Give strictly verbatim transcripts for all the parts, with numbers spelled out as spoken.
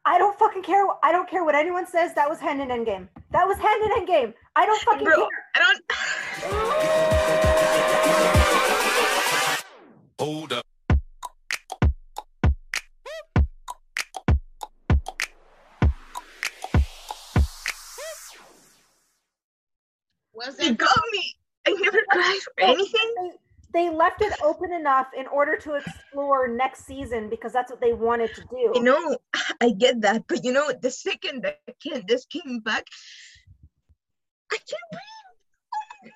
I don't fucking care. I don't care what anyone says. That was hand in endgame. That was hand in endgame. I don't fucking Bro, care. I don't. Hold up. Was You that got me. I never cried for anything. They, they left it open enough in order to explore next season because that's what they wanted to do. You know, I get that, but you know, the second that Candace came back, I can't breathe.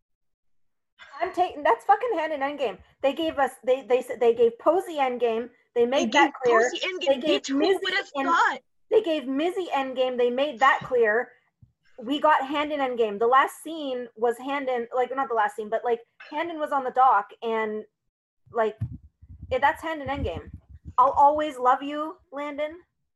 I'm taking that's fucking hand in endgame. They gave us they they said they gave Posey endgame. They made They that gave clear. Posey endgame. They gave Bitch, who Mizzy would have and thought? they gave Mizzy endgame. They made that clear. We got Handon endgame. The last scene was Handon, like not the last scene, but like Handon was on the dock, and like it, that's Handon endgame. I'll always love you, Landon.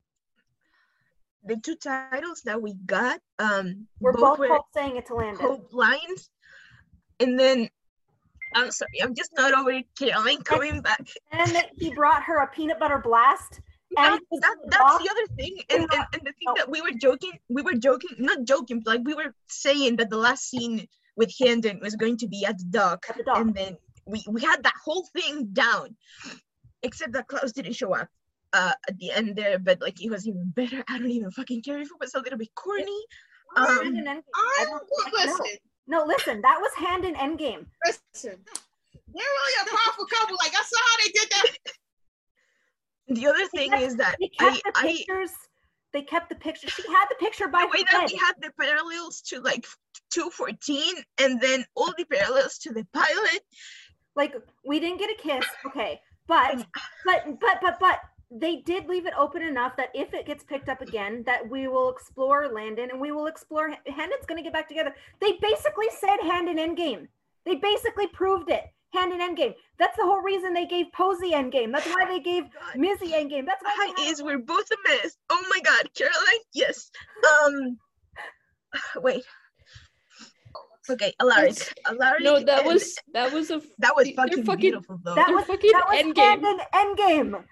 The two titles that we got, um, We're both both, were both saying it to Landon. Hope lines, and then I'm sorry, I'm just not over Caroline coming back. And then he brought her a peanut butter blast. And Um, that, that's the other thing, and, and, and the thing Oh. that we were joking, we were joking, not joking, but like we were saying that the last scene with Handon was going to be at the dock, At the dock. and then we, we had that whole thing down, except that Klaus didn't show up uh, at the end there, but like it was even better. I don't even fucking care if it was a little bit corny. Um, Handon endgame. I I don't, don't like, no. listen. No, listen, that was Handon endgame. Listen. They're really a powerful couple. Like I saw how they did that. the other They thing kept- is that They I, kept the I pictures. They kept the picture. She had the picture by the way her that head. we had the parallels to like two fourteen and then all the parallels to the pilot. Like we didn't get a kiss, okay, but but but but but they did leave it open enough that if it gets picked up again, that we will explore Landon and we will explore. Handon's going to get back together. They basically said Handon endgame. They basically proved it. Handon endgame. That's the whole reason they gave Posey endgame. That's why they gave Mizzy endgame. That's why. Hi they had- is we're both a mess. Oh my god, Caroline, yes. Um wait. Okay, Alaric. Alaric. No, that and- was that was a that was they're fucking, fucking- beautiful though. That They're was fucking that was endgame. Handon endgame.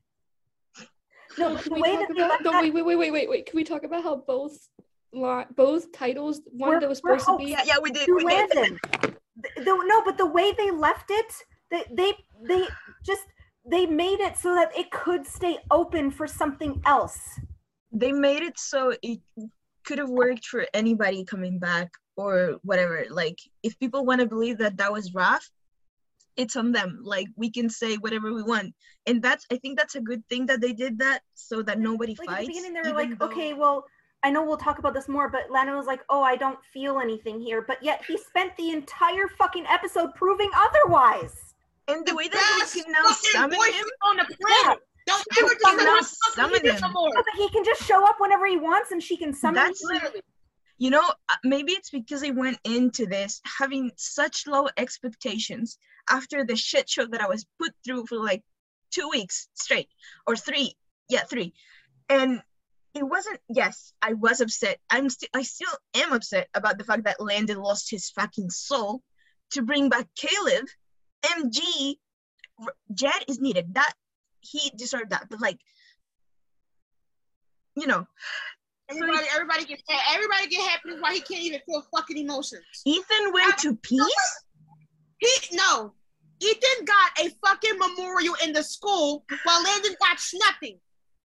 No, Can the we way talk that they about left no that- wait wait wait wait wait wait can we talk about how both li- both titles one We're- that was we're supposed to be yeah, yeah, we did. to We did. Landon. The, the, no, but the way they left it, they, they they just they made it so that it could stay open for something else. They made it so it could have worked for anybody coming back or whatever. Like, if people want to believe that that was Raph, it's on them. Like, we can say whatever we want, and that's I think that's a good thing that they did that so that nobody Like fights. at the beginning, they were even like, though- okay, well, I know we'll talk about this more, but Landon was like, oh, I don't feel anything here, but yet he spent the entire fucking episode proving otherwise. and the way that Best he can now fucking summon him. boyfriend on the planet. Don't ever can just now summon summon him him. no more. So that he can just show up whenever he wants, and she can summon That's him. Literally. You know, uh, maybe it's because I went into this having such low expectations after the shit show that I was put through for like two weeks straight, or three, yeah, three. And it wasn't, yes, I was upset. I'm still, I still am upset about the fact that Landon lost his fucking soul to bring back Caleb. M G, R- Jed is needed. That, he deserved that. But like, you know, Everybody, everybody get everybody get happy while he can't even feel fucking emotions. Ethan went to peace. He no. Ethan got a fucking memorial in the school while Landon got nothing.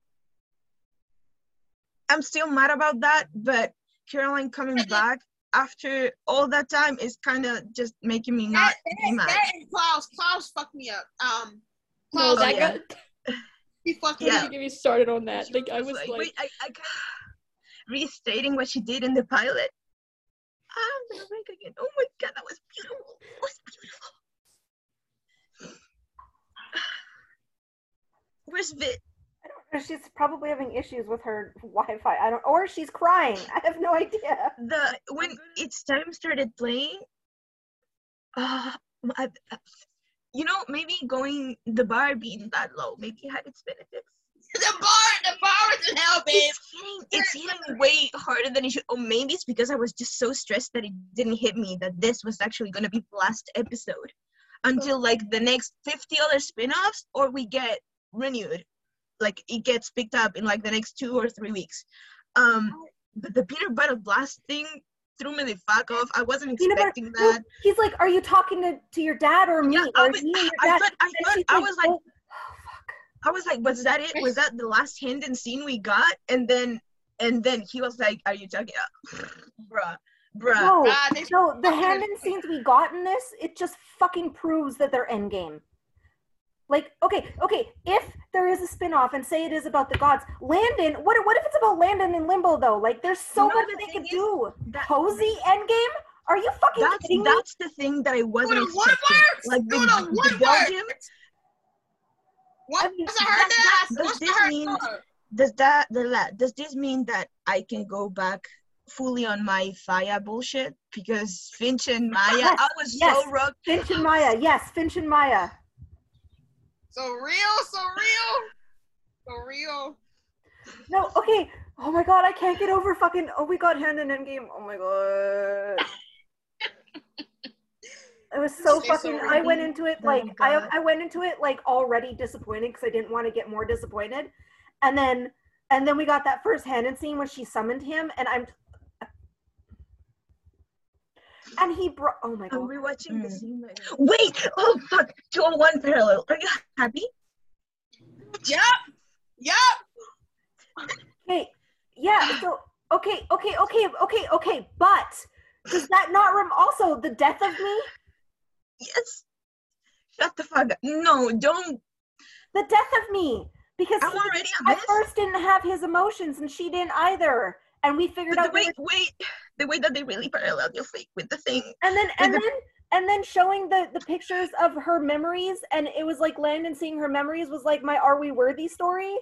I'm still mad about that, but Caroline coming back after all that time is kind of just making me not That, be that, mad. that and Klaus, Klaus fucked me up. Um, no Klaus, that Oh, yeah. got he fucked don't me Yeah. even up. get me started on that She like I was like wait, I, I kind of restating what she did in the pilot. I'm gonna break again. Oh my god, that was beautiful. It was beautiful. Where's Vit? I don't know. She's probably having issues with her Wi-Fi. I don't, or she's crying. I have no idea. The when it's time started playing, uh, I, you know, maybe going the bar being that low maybe had its benefits. The bar, the bar is in hell, babe. It's hitting, it's hitting way harder than it should. Or maybe it's because I was just so stressed that it didn't hit me that this was actually gonna be the last episode until like the next fifty other spin-offs or we get renewed. like it gets picked up in like the next two or three weeks. Um, but the peanut butter blast thing threw me the fuck off. I wasn't Peanut butter- expecting no, that. he's like, "Are you talking to, to your dad or me? Yeah, or I was, me and your I dad?" thought, I And thought, she's I was like, "Oh, fuck." I was like, was that it? Was that the last Hendon scene we got? And then, and then he was like, "Are you talking?" Bruh, bruh. No, Ah, they- no, the Hamden scenes we got in this, it just fucking proves that they're endgame. Like, okay, okay, if there is a spin-off and say it is about the gods, Landon, what what if it's about Landon in Limbo though? Like, there's so No, much the they thing could is do. that- Cozy endgame? Are you fucking That's kidding me? that's the thing that I wasn't Dude, what expecting. works? Like the, Dude, the what Belgium. works? What I mean, does I heard that- that? that- does What's the this hurt mean- for? Does that the la- does this mean that I can go back fully on my Faya bullshit? Because Finch and Maya, Yes, I was yes. so rough. Finch and Maya, yes, Finch and Maya. So real, so real, so real. No, okay. Oh my god, I can't get over fucking. Oh, we got hand in endgame. Oh my god. It was so She's so fucking. I went redeemed. into it Oh like my I God. I went into it like already disappointed because I didn't want to get more disappointed, and then and then we got that first Hannon scene when she summoned him, and I'm. And he brought. Oh my I'm god. rewatching the Mm. scene right now. Wait! Oh fuck! two oh one parallel. Are you happy? Yep, yep. Okay. Yeah. So okay. Okay. Okay. Okay. Okay. But does that not rem? Also, the death of me. Yes. Shut the fuck up. No, don't. The death of me. Because I'm he already on at this. first didn't have his emotions and she didn't either. And we figured But the out way, there was- wait, the way that they really paralleled your fake with the thing. and then and the- then and then showing the the pictures of her memories, and it was like Landon seeing her memories was like my Are We Worthy story.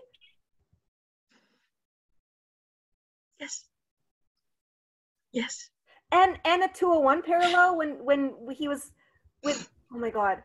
Yes. Yes. And and a two oh one parallel when when he was with oh my god.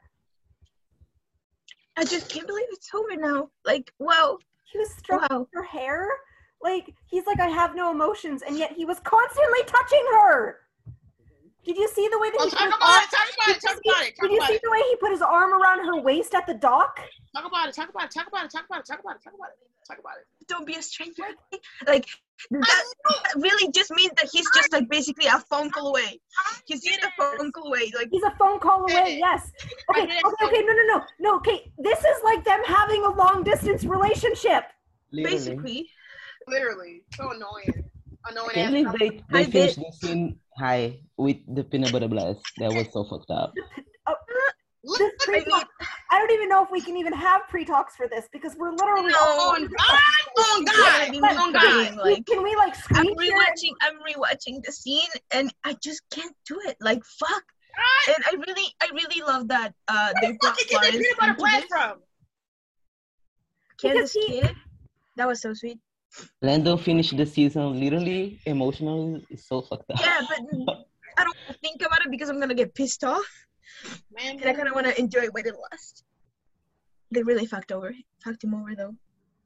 I just can't believe it's over now. Like, wow. He was stroking Wow. her hair. Like he's like, I have no emotions, and yet he was constantly touching her. Did you see the way that Oh, he talk put his about arm- it, talk about it, talk about it, talk Did you about see it. the way he put his arm around her waist at the dock? Talk about it, talk about it, talk about it, talk about it, talk about it, talk about it, talk about it. Don't be a stranger. Like, that, that really just means that he's just like basically a phone call away. He's just a phone call away. Like, He's a phone call away, yes. Okay, I okay, did. okay, no, no, no, no, okay. This is like them having a long distance relationship. Literally. basically. Literally, so annoying. Annoying. I can't ass believe couple. they, I they finished the scene high with the peanut butter blast. That was so fucked up. Look, This I pre-talk, mean, I don't even know if we can even have pre-talks for this because we're literally No. oh God, oh Yeah, God, I mean, But- oh it's God. fine, like, Can we like I'm screen share? rewatching. I'm rewatching the scene, and I just can't do it. Like, fuck. And I really, I really love that. Uh, they Where brought the fuck did you get Florence peanut butter into blast this. from? Candace Because he- Kid. That was so sweet. Landon finished the season literally emotionally. It's so fucked up. Yeah, but I don't wanna think about it because I'm gonna get pissed off, Man, and I kind of want to enjoy it while it lasts. They really fucked over, fucked him over though.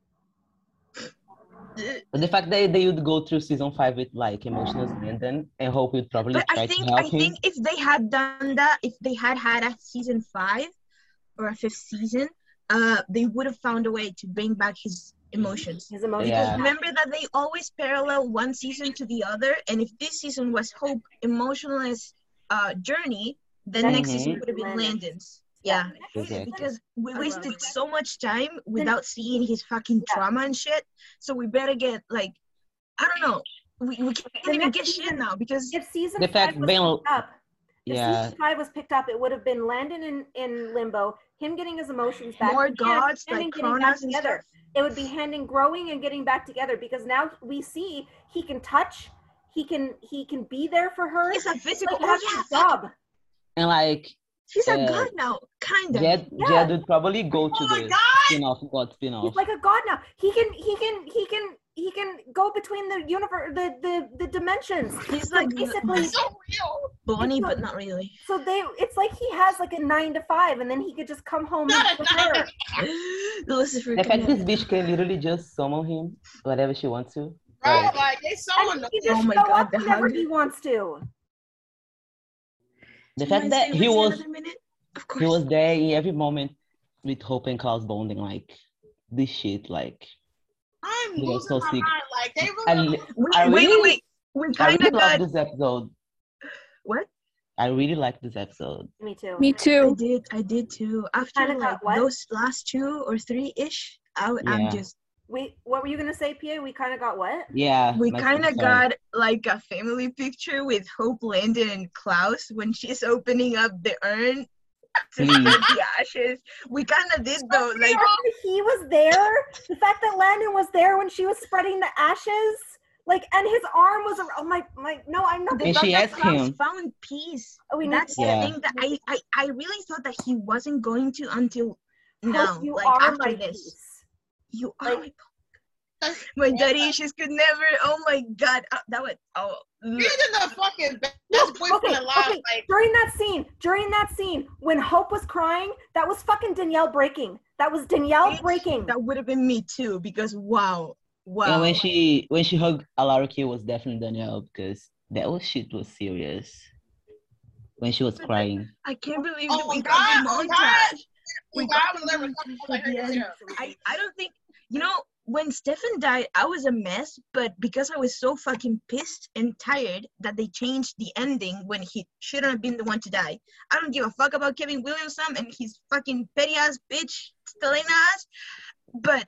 But the fact that they would go through season five with like emotional Landon and Hope would probably But try I think to help I him. think if they had done that, if they had had a season five or a fifth season, uh, they would have found a way to bring back his emotions. His emotions. Yeah. Remember that they always parallel one season to the other, and if this season was Hope emotionless uh journey, then Then next Mhm. season would have been Landon's. Landon's. Yeah, Exactly. because we I love wasted it. so much time without seeing his fucking Yeah. trauma and shit. So we better get like, I don't know, we, we can't The even next get shit season- now because If season The five fact was Ben- picked up, if Yeah. season five was picked up, it would have been Landon in, in limbo, him getting his emotions back, more and gods Handing like getting back Kronos and together. stuff. It would be Handing growing and getting back together because now we see he can touch, he can he can be there for her. He's a It's physical. like Oh having yeah, a job. And like he's a Uh, god now, kind of. Jed, Yeah. Jed would probably go to Oh my the God. spin-off, God spin-off. He's like a god now. He can he can he can he can go between the universe the the, the dimensions. He's So like basically It's so real. Bonnie, but not really. so they it's like he has like a nine to five and then he could just come home Not and a with her. Lucifer. The fact this commanded. bitch can literally just summon him whatever she wants to. Bro, Like, like they so And annoying. he just Oh my show God, up the whenever hug. he wants to. the Do you fact mind that staying he with me was another minute? Of course. he was there in every moment with Hope and Carl's bonding, like this shit. Like I'm they are losing so my sick. mind. Like they I, really. li- Wait, I wait, wait, really, wait. We I kind really of love got this episode. what? I really like this episode. Me too. Me I too. did, I did too. After Kinda got like what? those last two or three ish, I, I'm Yeah. just We what were you gonna say, P A? We kind of got what? Yeah, we my- kind of sorry. got like a family picture with Hope, Landon, and Klaus when she's opening up the urn to Please. get the ashes. We kind of did though, The like fact that he was there, the fact that Landon was there when she was spreading the ashes, like, and his arm was around. Oh my, my, no, I'm not. the And fact she that asked Klaus him- found peace. Oh, we need That's to- the Yeah. thing that I, I I really thought that he wasn't going to until Hope now, you like are after my this. peace. You are Like- my my daddy issues could never. Oh my god, uh, that was oh. ugh. He's in the fucking best No, boyfriend okay, alive. okay. Like, During that scene, during that scene, when Hope was crying, that was fucking Danielle breaking. That was Danielle Bitch, breaking. That would have been me too, because wow, wow. And when she when she hugged Alaraki, it was definitely Danielle because that was shit was serious. When she was But, like, crying. I can't believe Oh that we God, got the oh montage. God. We God, got I the was never montage talking at like the her end. earlier. I, I don't think, you know, when Stefan died, I was a mess, but because I was so fucking pissed and tired that they changed the ending when he shouldn't have been the one to die. I don't give a fuck about Kevin Williamson and his fucking petty ass bitch, Stelena ass. But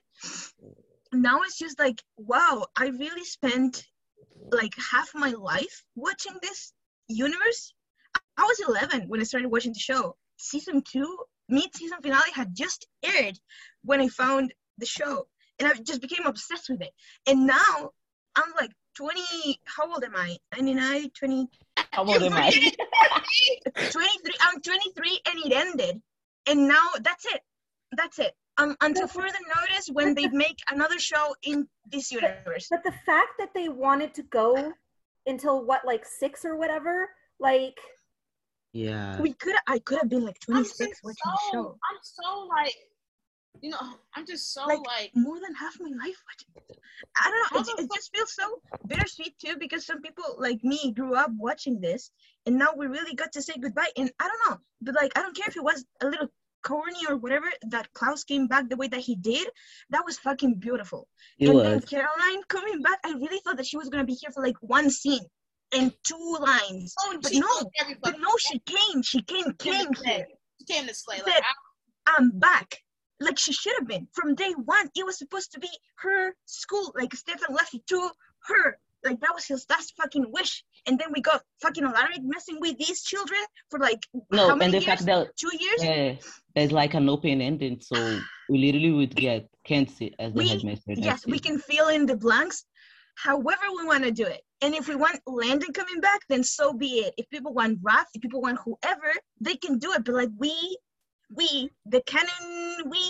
now it's just like, wow, I really spent like half my life watching this universe. I was eleven when I started watching the show. Season two, mid-season finale had just aired when I found the show. And I just became obsessed with it. And now I'm like twenty, how old am I? ninety-nine, twenty, How old am I? twenty-three, I'm twenty-three and it ended. And now that's it. That's it. Um, until further notice when they make another show in this universe. But the fact that they wanted to go until what, like six or whatever, like, Yeah. We could I could have been like I'm just twenty-six watching the so, show. I'm so like, you know, I'm just so Like, like, more than half my life watching it. I don't know. How It, the it fuck- just feels so bittersweet too because some people like me grew up watching this and now we really got to say goodbye. And I don't know, but like I don't care if it was a little corny or whatever that Klaus came back the way that he did. That was fucking beautiful. It and was. then Caroline coming back, I really thought that she was gonna be here for like one scene and two lines. oh, But she no, took every But fucking no, she came. She came, came came to slay. here. She came to slay. Like, Said, I, I'm back. Like she should have been from day one. It was supposed to be her school. Like Stefan left it to her. Like that was his last fucking wish. And then we got fucking Alaric messing with these children for like No, how many and the years? fact that Two years. uh, there's like an open ending, so we literally would get Kenzie as the We- headmaster. Yes, next we season. can fill in the blanks however we want to do it. And if we want Landon coming back, then so be it. If people want Raph, if people want whoever, they can do it. But like we, we, the canon, we.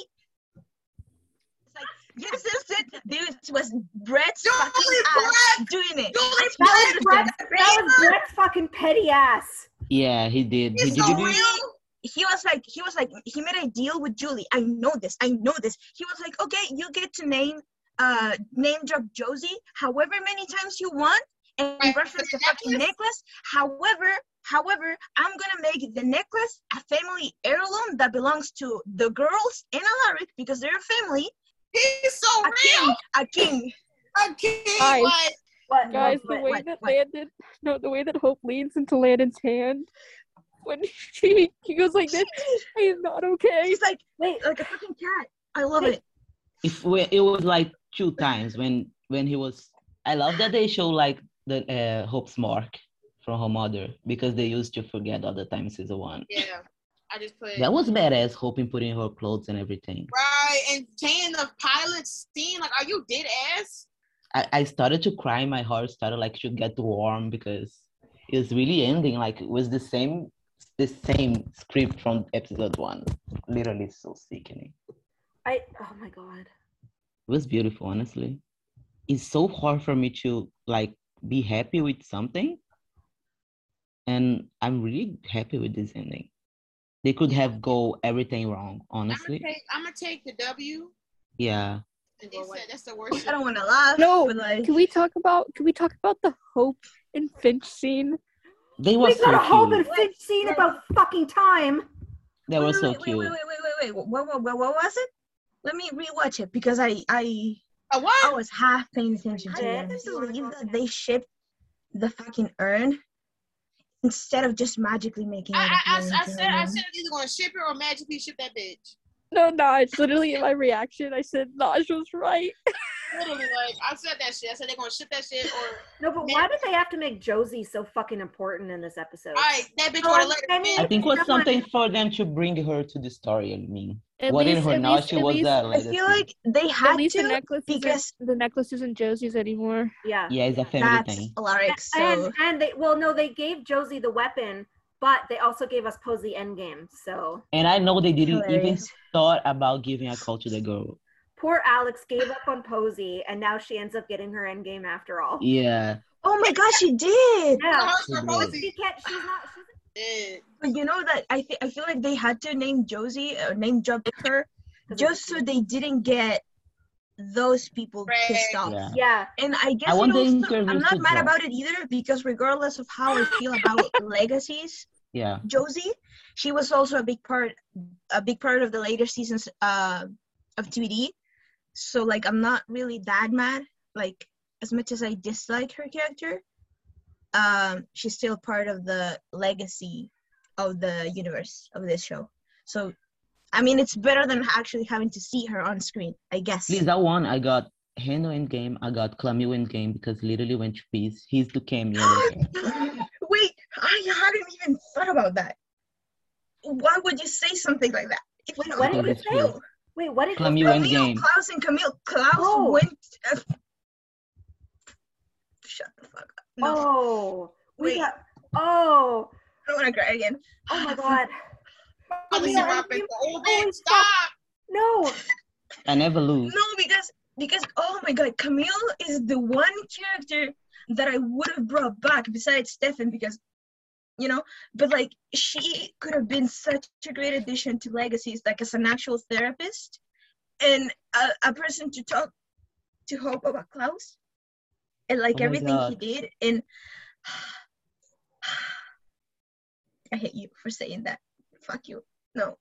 It's like, yes, this it. This was Brett's Julie fucking ass doing it. Julie I that was told Brett's, them. that was Brett's fucking petty ass. Yeah, he did. He It's did. so he did- real. He was like, he was like, he made a deal with Julie. I know this. I know this. He was like, okay, you get to name, uh, name drop Josie however many times you want and Right. reference the fucking necklace. However, however, I'm gonna make the necklace a family heirloom that belongs to the girls and Alaric because they're a family. He's so A king, real. a king. A king. Guys. Like, What, Guys, what, the way what, that what? Landon, no, the way that Hope leans into Landon's hand when she he goes like this, I am not okay. He's like, wait, like a fucking cat. I love Wait. it. If we, it was like two times when when he was. I love that they show like the uh, Hope's mark from her mother because they used to forget all the time in season one. yeah, I just put That was badass. Hope putting her clothes and everything. right and saying the pilot scene. Like, are you dead ass? I, I started to cry. My heart started like to get warm because it was really ending. Like it was the same the same script from episode one. Literally so sickening. I, oh my God. It was beautiful, honestly. It's so hard for me to like be happy with something. And I'm really happy with this ending. They could have go everything wrong, I'm gonna honestly. take. I'm gonna take the W. Yeah. And they said that's the worst. I don't want to laugh. No, but like, Can we talk about can we talk about the Hope and Finch scene? They were We so got a whole cute. bit Finch scene about fucking time. They were wait, so wait, cute. Wait, wait, wait, wait, wait, wait. What, what, what, what was it? let me rewatch it because I I A I what? was half paying attention to I it. did. And I believe that they shipped the fucking urn instead of just magically making I, it I, I, appear I into said her I room. said either gonna ship it or magically ship that bitch. No, no, it's literally in my reaction. I said Naj was right. Literally, like I said that shit. I said they're gonna ship that shit or No, but why did they have to make Josie so fucking important in this episode? all right, that bitch Oh, would have let I it mean- I in. think it was Come on. something for them to bring her to the story. I mean, At what in least, her at now least, she at was least, the I legacy. feel like they at had least the to necklace because isn't the necklace isn't Josie's anymore. Yeah. Yeah, it's a family that's thing. Alaric. So And and they well no, they gave Josie the weapon, but they also gave us Posey Endgame. So And I know they didn't even Hilarious. thought about giving a call to the girl. poor Alex gave up on Posey, and now she ends up getting her endgame after all. Yeah. oh my gosh, she did. Yeah, Hers She for did. Posey. she can't. She's not. She's Yeah. But you know that I think I feel like they had to name Josie or name drop her just so they didn't get those people pissed Right. off. Yeah. yeah. And I guess I it want the also, interviews I'm to not mad drop. about it either because regardless of how I feel about legacies, Yeah. Josie, she was also a big part, a big part of the later seasons uh, of T V D. So like, I'm not really that mad. Like, as much as I dislike her character, um, she's still part of the legacy of the universe of this show. So, I mean, it's better than actually having to see her on screen, I guess. Please, that one I got Hendo in game. I got Clamio in game because literally went to peace. He's the cameo. Wait, I hadn't even thought about that. Why would you say something like that? If Wait, you what know did you Because say? it's true. Wait, what did you Clamio say? in Camille, game. Klaus and Camille. Klaus Oh. went. Uh, shut the fuck up. No, Oh, we Wait. got. Oh, I don't want to cry again. oh my God. Policy Camille, rock and is the old holy bitch. Stop. No. I never lose. No, because because oh my god, Camille is the one character that I would have brought back besides Stefan because, you know, but like she could have been such a great addition to Legacies, like as an actual therapist and a, a person to talk to Hope about Klaus and like Oh my everything he God. did. And I hate you for saying that. Fuck you. No.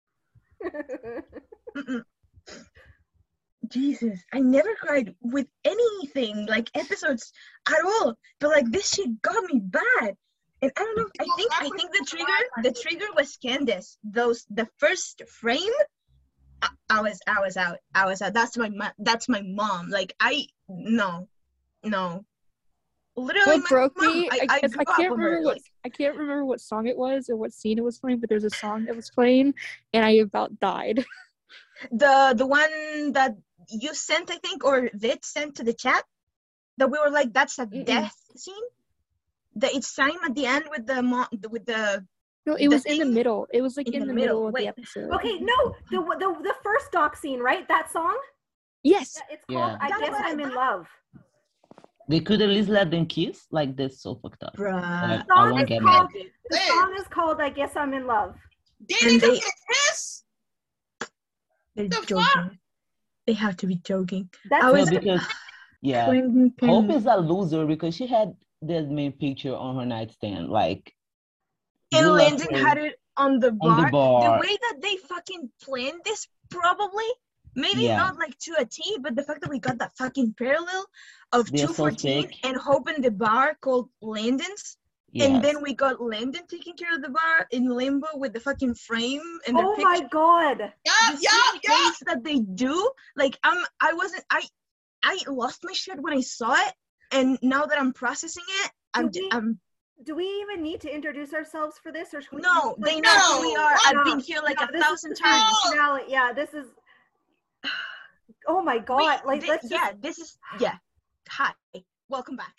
Mm-mm. Jesus, I never cried with anything like episodes at all. But like this shit got me bad. And I don't know. I think I think the trigger the trigger was Candace. Those the first frame. I, I was I was out. I was out. That's my mo- that's my mom. Like I no, no. Literally, What my broke mom. me, I, I, I guess grew I up can't with remember her. what Like, I can't remember what song it was or what scene it was playing, but there's a song that was playing, and I about died. the the one that you sent, I think, or Vit sent to the chat, that we were like, that's a Mm-mm. death scene. That it's time at the end with the mo- with the No, it The was in the thing- middle. It was like in in, the the, middle, middle, of wait. the episode. Okay, no, the, the the first doc scene, right? That song. Yes. Yeah, it's called Yeah. "I That's Guess what I I'm in thought. Love." They could at least let them kiss. Like that's so fucked up. bruh. But The I song won't is get called. mad. The song is called "I Guess I'm in Love." Did And they they- just get pissed? They're The fuck? joking. They have to be joking. That's I No, was- because yeah, Hope is a loser because she had the main picture on her nightstand. Like and you love Landon her had it on the bar. on the bar. way that they fucking planned this, probably, maybe Yeah. not like to a T, but the fact that we got that fucking parallel of They're two so fourteen sick. and Hope in the bar called Landon's. Yes. And then we got Landon taking care of the bar in limbo with the fucking frame and the Oh picture. my God. Yup, The yup, silly yup. things that they do, like I'm, I wasn't, I, I lost my shit when I saw it, and now that I'm processing it, I'm, Do we- I'm. Do we even need to introduce ourselves for this, or should we No, just, they like, know No. who we are. I've No. been here like No, a this is thousand the times. finale. Yeah, this is. Oh my God! Wait, like thi- let's just. yeah, this is yeah. Hi, welcome back.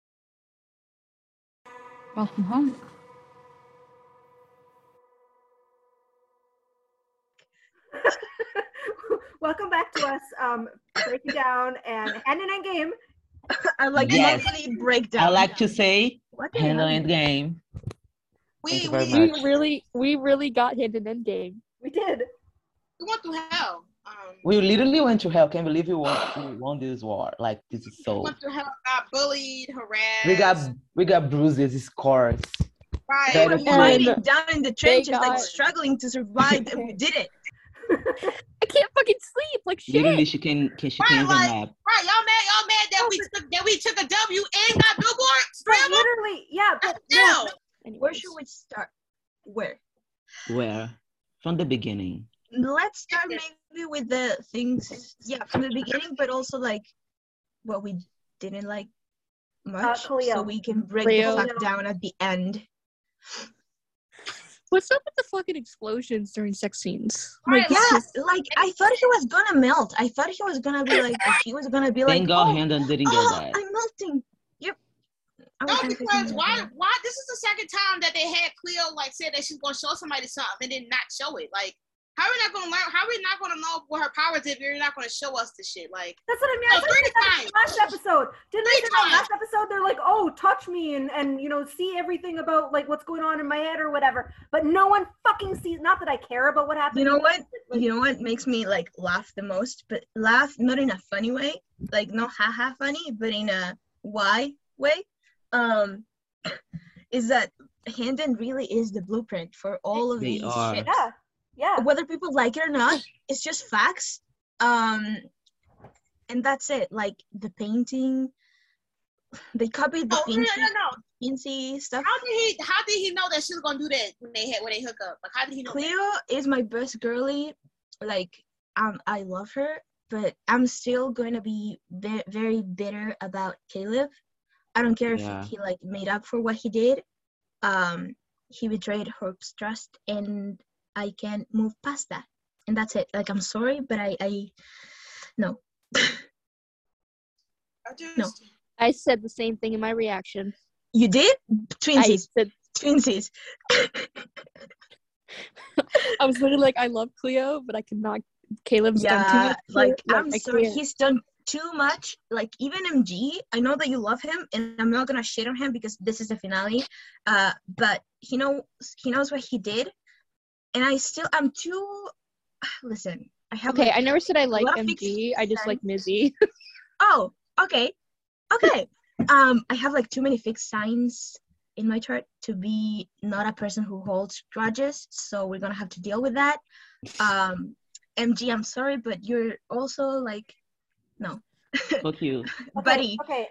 Welcome home. Welcome back to us. Um, breaking down and hand in game. I like Yes. monthly breakdown. I like to say What the handle hell? end game. We, Thank you we, very We much. really, we really got hit in Endgame. We did. we went through hell. Um, We literally went to hell. Can't believe we won. We won this war. Like this is we so. went through hell, got bullied, harassed. We got we got bruises, scars. right. They were And fighting And down in the trenches, like got- struggling to survive, and we did it. I can't fucking sleep. Like shit. Literally, she can, can she Right, can't even like- nap. Right, y'all mad, y'all mad that we took that we took a W and got billboards? But Grandma? literally, yeah, but no, Damn. Anyways. Where should we start? Where? Where? From the beginning. Let's start maybe with the things, yeah, from the beginning, but also like what we didn't like much, so Cleo. we can break Cleo. the fuck down at the end. What's up with the fucking explosions during sex scenes? Right, Like, Yeah, it's just- like I thought he was gonna melt. I thought he was gonna be like, he was gonna be like, Thank God oh, Hendon didn't get oh, that. I'm melting. Yep. I was No, kinda because thinking why? that. Why? This is the second time that they had Cleo like said that she's gonna show somebody something and then not show it. Like, how are we not gonna learn? How are we not gonna know what her powers is if you're not gonna show us the shit? Like, that's what I mean. I Like, thought three they said times. that last episode. Didn't they Three say that times. last episode? They're like, oh, touch me and, and you know, see everything about like what's going on in my head or whatever. But no one fucking sees. Not that I care about what happened. You know what? Like, You know what makes me like laugh the most? But laugh not in a funny way, like not haha funny, but in a why way. Um, is that Hendon really is the blueprint for all of They these are. ships. yeah, yeah. Whether people like it or not, it's just facts. Um, and that's it. Like the painting, they copied the oh no, no, Vinci, no, no. Vinci stuff. How did he? How did he know that she was gonna do that when they had when they hook up? Like, how did he know? that? Cleo is my best girly. Like, um, I love her, but I'm still going to be ve- very bitter about Caleb. I don't care Yeah. if he like made up for what he did. Um, he betrayed Hope's trust, and I can't move past that. And that's it. Like, I'm sorry, but I, I, no. I just, No. I said the same thing in my reaction. You did? I Twinsies. said Twinsies. I was literally like, I love Cleo, but I cannot. Caleb's done too Yeah, much. like, Like, I'm I sorry. can't. He's done too much. Like, even M G, I know that you love him, and I'm not gonna shit on him because this is the finale. Uh, but he knows he knows what he did, and I still I'm too. Listen, I have. Okay, like, I never said I like lot of M G. I just like Mizzy. Oh, okay, okay. Um, I have like too many fixed signs in my chart to be not a person who holds grudges, so we're gonna have to deal with that. Um, M G, I'm sorry, but you're also like, no, Fuck you. buddy. Okay.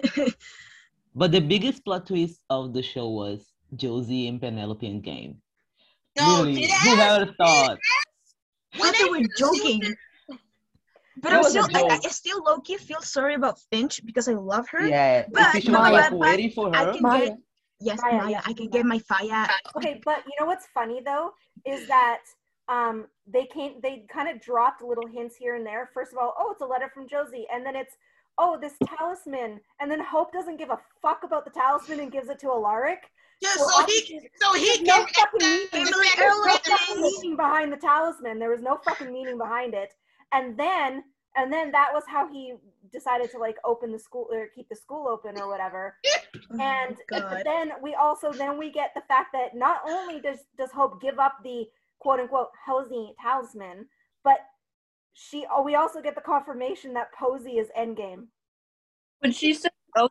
But the biggest plot twist of the show was Josie and Penelope in game. no, Literally, did who ass? ever thought? I thought they were joking. But It I'm was still, a I, I joke. still low-key feel sorry about Finch because I love her. Yeah, But she you know was like what? waiting for I her. can Maya. get, yes, Maya, Maya, yeah, I can Maya. get my fire. Okay, but you know what's funny though is that um they came they kind of dropped little hints here and there. First of all, oh, it's a letter from Josie, and then it's oh this talisman, and then Hope doesn't give a fuck about the talisman and gives it to Alaric. Yeah, So so he, obviously- so he There's can no fucking the meaning. Family fact There's no heirloom. that- fucking meaning behind the talisman. There was no fucking meaning behind it. And then and then that was how he decided to like open the school or keep the school open or whatever. And Oh, but God. then we also then we get the fact that not only does does Hope give up the quote unquote Posey talisman, but she oh, we also get the confirmation that Posey is Endgame. When she said, "Oh,"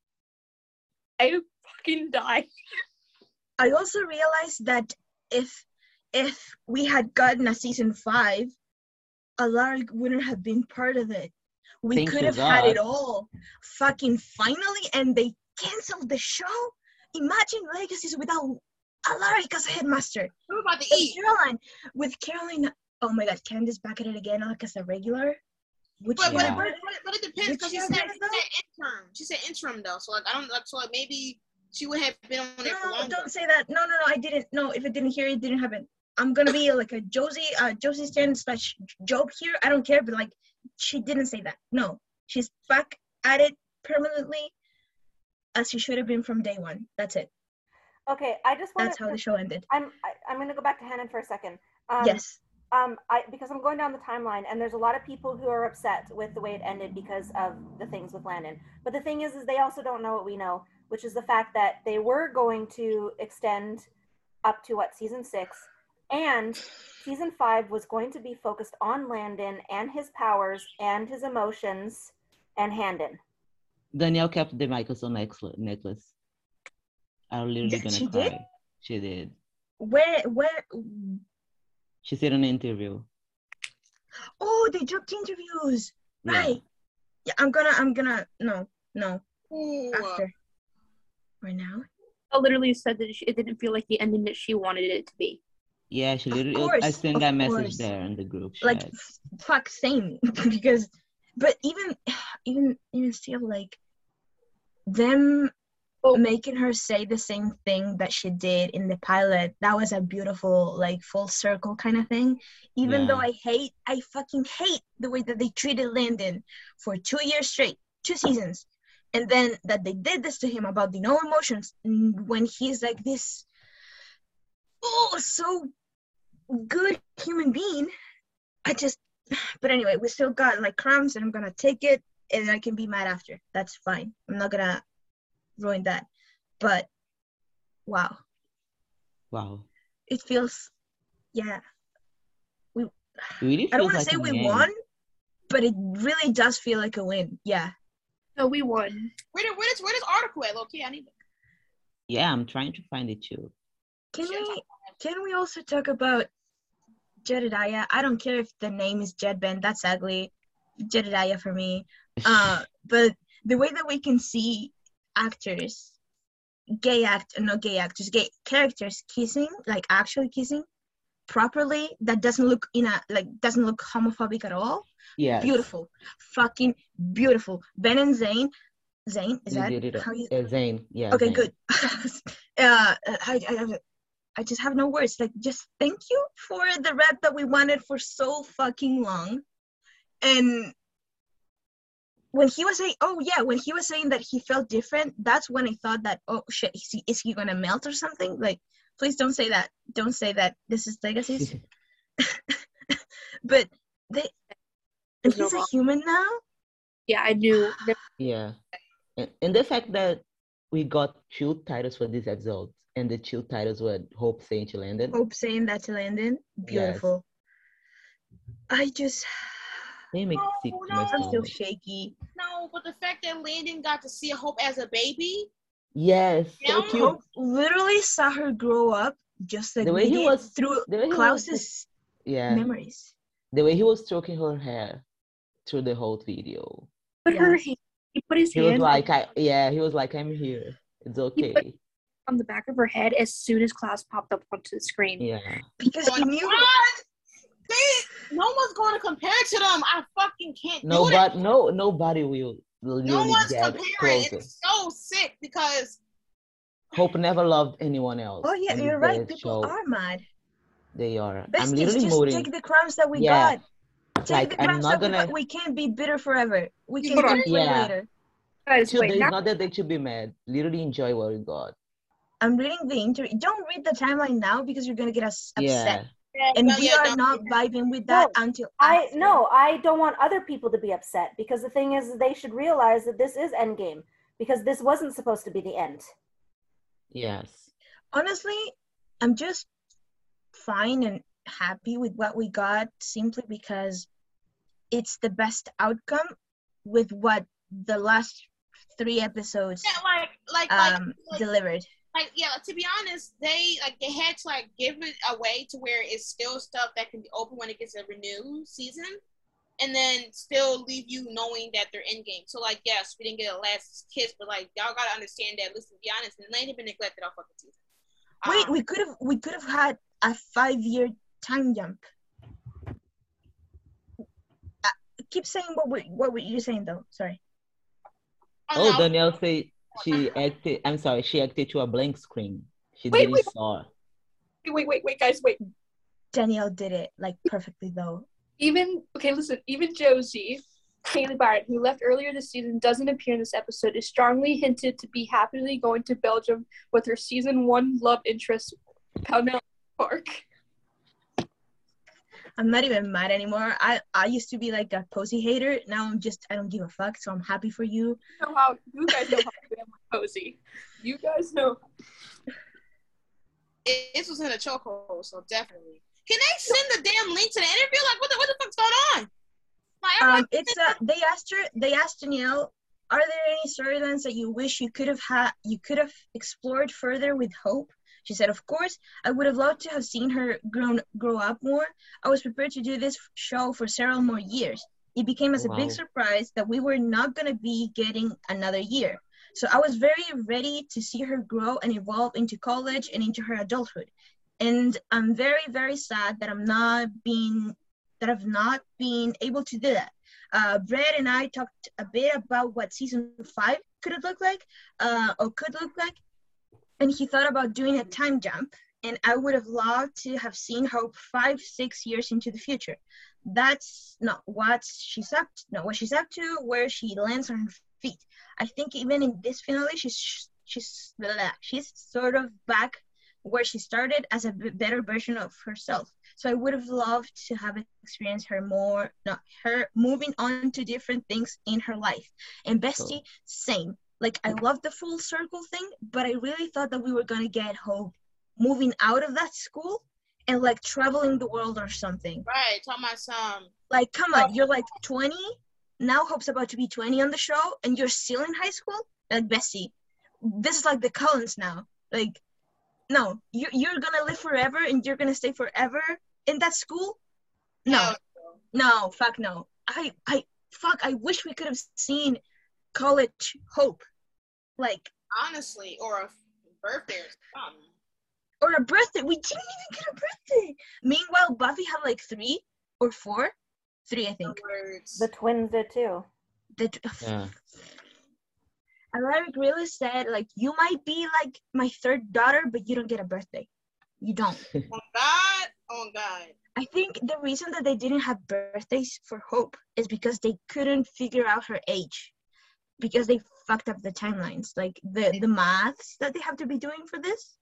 I fucking died. I also realized that if if we had gotten a season five, Alaric wouldn't have been part of it. We Thank could you, have had it God. all. Fucking finally, and they canceled the show. Imagine Legacies without Alaric as a headmaster. We're about to With eat. Caroline, with Caroline. Oh my God, Candace back at it again, like as a regular. Which But, but, Yeah. but, but, but it depends Which because she year said, was she that? said interim. She said interim though, so like I don't like so like maybe she would have been on there for No, longer. don't say that. No, no, no. I didn't. No, if I didn't hear it, it didn't happen. I'm gonna be like a Josie, uh, Josie Stan slash Job here. I don't care, but like, she didn't say that. No, she's back at it permanently, as she should have been from day one. That's it. Okay, I just want That's how the show ended. I'm I, I'm gonna go back to Hannon for a second. Um, Yes. um, I because I'm going down the timeline, and there's a lot of people who are upset with the way it ended because of the things with Landon. But the thing is, is they also don't know what we know, which is the fact that they were going to extend up to what season six, and season five was going to be focused on Landon and his powers and his emotions and Handon. Danielle kept the Michelson necklace. necklace. I'm literally Did- gonna she cry. did? She did. Where, where? She said in an interview. Oh, they dropped interviews. Yeah. Right. Yeah, I'm gonna, I'm gonna, no, no, Ooh. after. Or now? I literally said that she, it didn't feel like the ending that she wanted it to be. Yeah, she Of literally. I course, sent of that message course. there in the group Like, chat. f- fuck, same. Because, but even, even, even still, like, them Oh. making her say the same thing that she did in the pilot, that was a beautiful, like, full circle kind of thing. Even though Yeah. I hate, I fucking hate the way that they treated Landon for two years straight, two seasons. And then that they did this to him about the no emotions mm, when he's like this, oh, so good human being. I just, but anyway, we still got like crumbs and I'm gonna take it and I can be mad after. That's fine. I'm not gonna ruin that. But wow, Wow. it feels, yeah. We, It really I don't feels want to like say a we game. won, but it really does feel like a win. Yeah. No, we won. Where did where does where does article at, Loki? I need it. Yeah, I'm trying to find it too. Can Shit, we can we also talk about Jedediah? I don't care if the name is Jedben. That's ugly. Jedediah for me. Uh, but the way that we can see actors, gay act, not gay actors, gay characters kissing, like actually kissing properly, that doesn't look in a like doesn't look homophobic at all. Yes. Beautiful, fucking beautiful. Ben and Zane, Zane is They that did it. how you? Uh, Zane. Yeah. Okay, Zane. good. uh, I, I I just have no words. Like, just thank you for the rep that we wanted for so fucking long. And when he was saying, oh yeah, when he was saying that he felt different, that's when I thought that, oh shit, is he, is he gonna melt or something? Like, please don't say that. Don't say that. This is Legacies. But they, and There's no he's a wrong. human now. Yeah, I knew. that- Yeah. And, and the fact that we got two titles for this episode, and the two titles were Hope saying she landed. Hope saying that to Landon. Beautiful. I just, They make No, sick to no. my I'm still stomach. shaky. No, but the fact that Landon got to see Hope as a baby, Yes, so Yeah, cute. Hope literally saw her grow up just like The way we he did was- through the way he was Klaus's Yeah. memories. The way he was stroking her hair through the whole video. Put her Yes. hand, he put his He was hand like, I yeah, he was like, I'm here. It's okay. on the back of her head as soon as Klaus popped up onto the screen. Yeah. Because he Oh, knew. God! They, no one's going to compare to them. I fucking can't No, do it. but no, nobody will No literally one's get comparing. closer. It's so sick because Hope never loved anyone else. Oh yeah, on you're this right. day People show. are mad. They are. I'm Besties, literally just mooding. take the crumbs that we Yeah. got. Take Like, the I'm crumbs not that we gonna- got. We can't be bitter forever. We can Hold on. complain Yeah. later. Guys, Two wait, days, now not that they should be mad. Literally enjoy what we got. I'm reading the interview. Don't read the timeline now because you're gonna get us upset. Yeah. And No, we yeah, are no, not yeah. vibing with that No, until I after. no, I don't want other people to be upset because the thing is, they should realize that this is Endgame because this wasn't supposed to be the end. Yes. Honestly, I'm just fine and happy with what we got simply because it's the best outcome with what the last three episodes Yeah, like, like, like, um like, delivered. like, yeah. To be honest, they like they had to like give it away to where it's still stuff that can be open when it gets a renewed season, and then still leave you knowing that they're in game. So like, yes, we didn't get a last kiss, but like, y'all gotta understand that. Listen, to be honest, and they ain't been neglected all fucking season. Wait, Um, we could have we could have had a five year time jump. Uh, keep saying what were what were you saying though? Sorry. Oh, no. Danielle said she acted. I'm sorry, she acted to a blank screen. She Wait, didn't wait. saw. wait, wait, wait, guys, wait. Danielle did it like perfectly though. Even okay, listen. Even Josie, Haley Barrett, who left earlier this season, doesn't appear in this episode. Is strongly hinted to be happily going to Belgium with her season one love interest, Pamela Park. I'm not even mad anymore. I I used to be like a Posey hater. Now I'm just I don't give a fuck. So I'm happy for you. You know how you guys know how I am with Posey. You guys know. it, this was in a chokehold, so definitely. Can they send the damn link to the interview? Like, what the what the fuck's going on? Like, I'm Um, like, it's uh they asked her. They asked Danielle, are there any storylines that you wish you could have had you could have explored further with Hope? She said, of course, I would have loved to have seen her grown, grow up more. I was prepared to do this show for several more years. It became as Oh, a big wow. surprise that we were not going to be getting another year. So I was very ready to see her grow and evolve into college and into her adulthood. And I'm very, very sad that I'm not being, that I've not been able to do that. Uh, Brett and I talked a bit about what season five could look like, uh, or could look like. And he thought about doing a time jump, and I would have loved to have seen Hope five, six years into the future. That's not what she's up to, not what she's up to, where she lands on her feet. I think even in this finale, she's she's blah, blah, she's sort of back where she started as a b- better version of herself. So I would have loved to have experienced her more, not her moving on to different things in her life. And Bestie, same. Like, I love the full circle thing, but I really thought that we were going to get Hope moving out of that school and, like, traveling the world or something. Right, talking about some. Like, come on, you're, like, twenty? Now Hope's about to be twenty on the show, and you're still in high school? Like, Bessie, this is like the Cullens now. Like, no, you, you're going to live forever, and you're going to stay forever in that school? No. Hell No, fuck no. I, I, fuck, I wish we could have seen college Hope, like, honestly, or a birthday or something. or a birthday. We didn't even get a birthday. Meanwhile, Buffy had like three or four, three, I think. Words. The twins did too. The Yeah. Alaric really said, like, you might be like my third daughter, but you don't get a birthday. You don't. On God, on God. I think the reason that they didn't have birthdays for Hope is because they couldn't figure out her age. Because they fucked up the timelines, like the the maths that they have to be doing for this.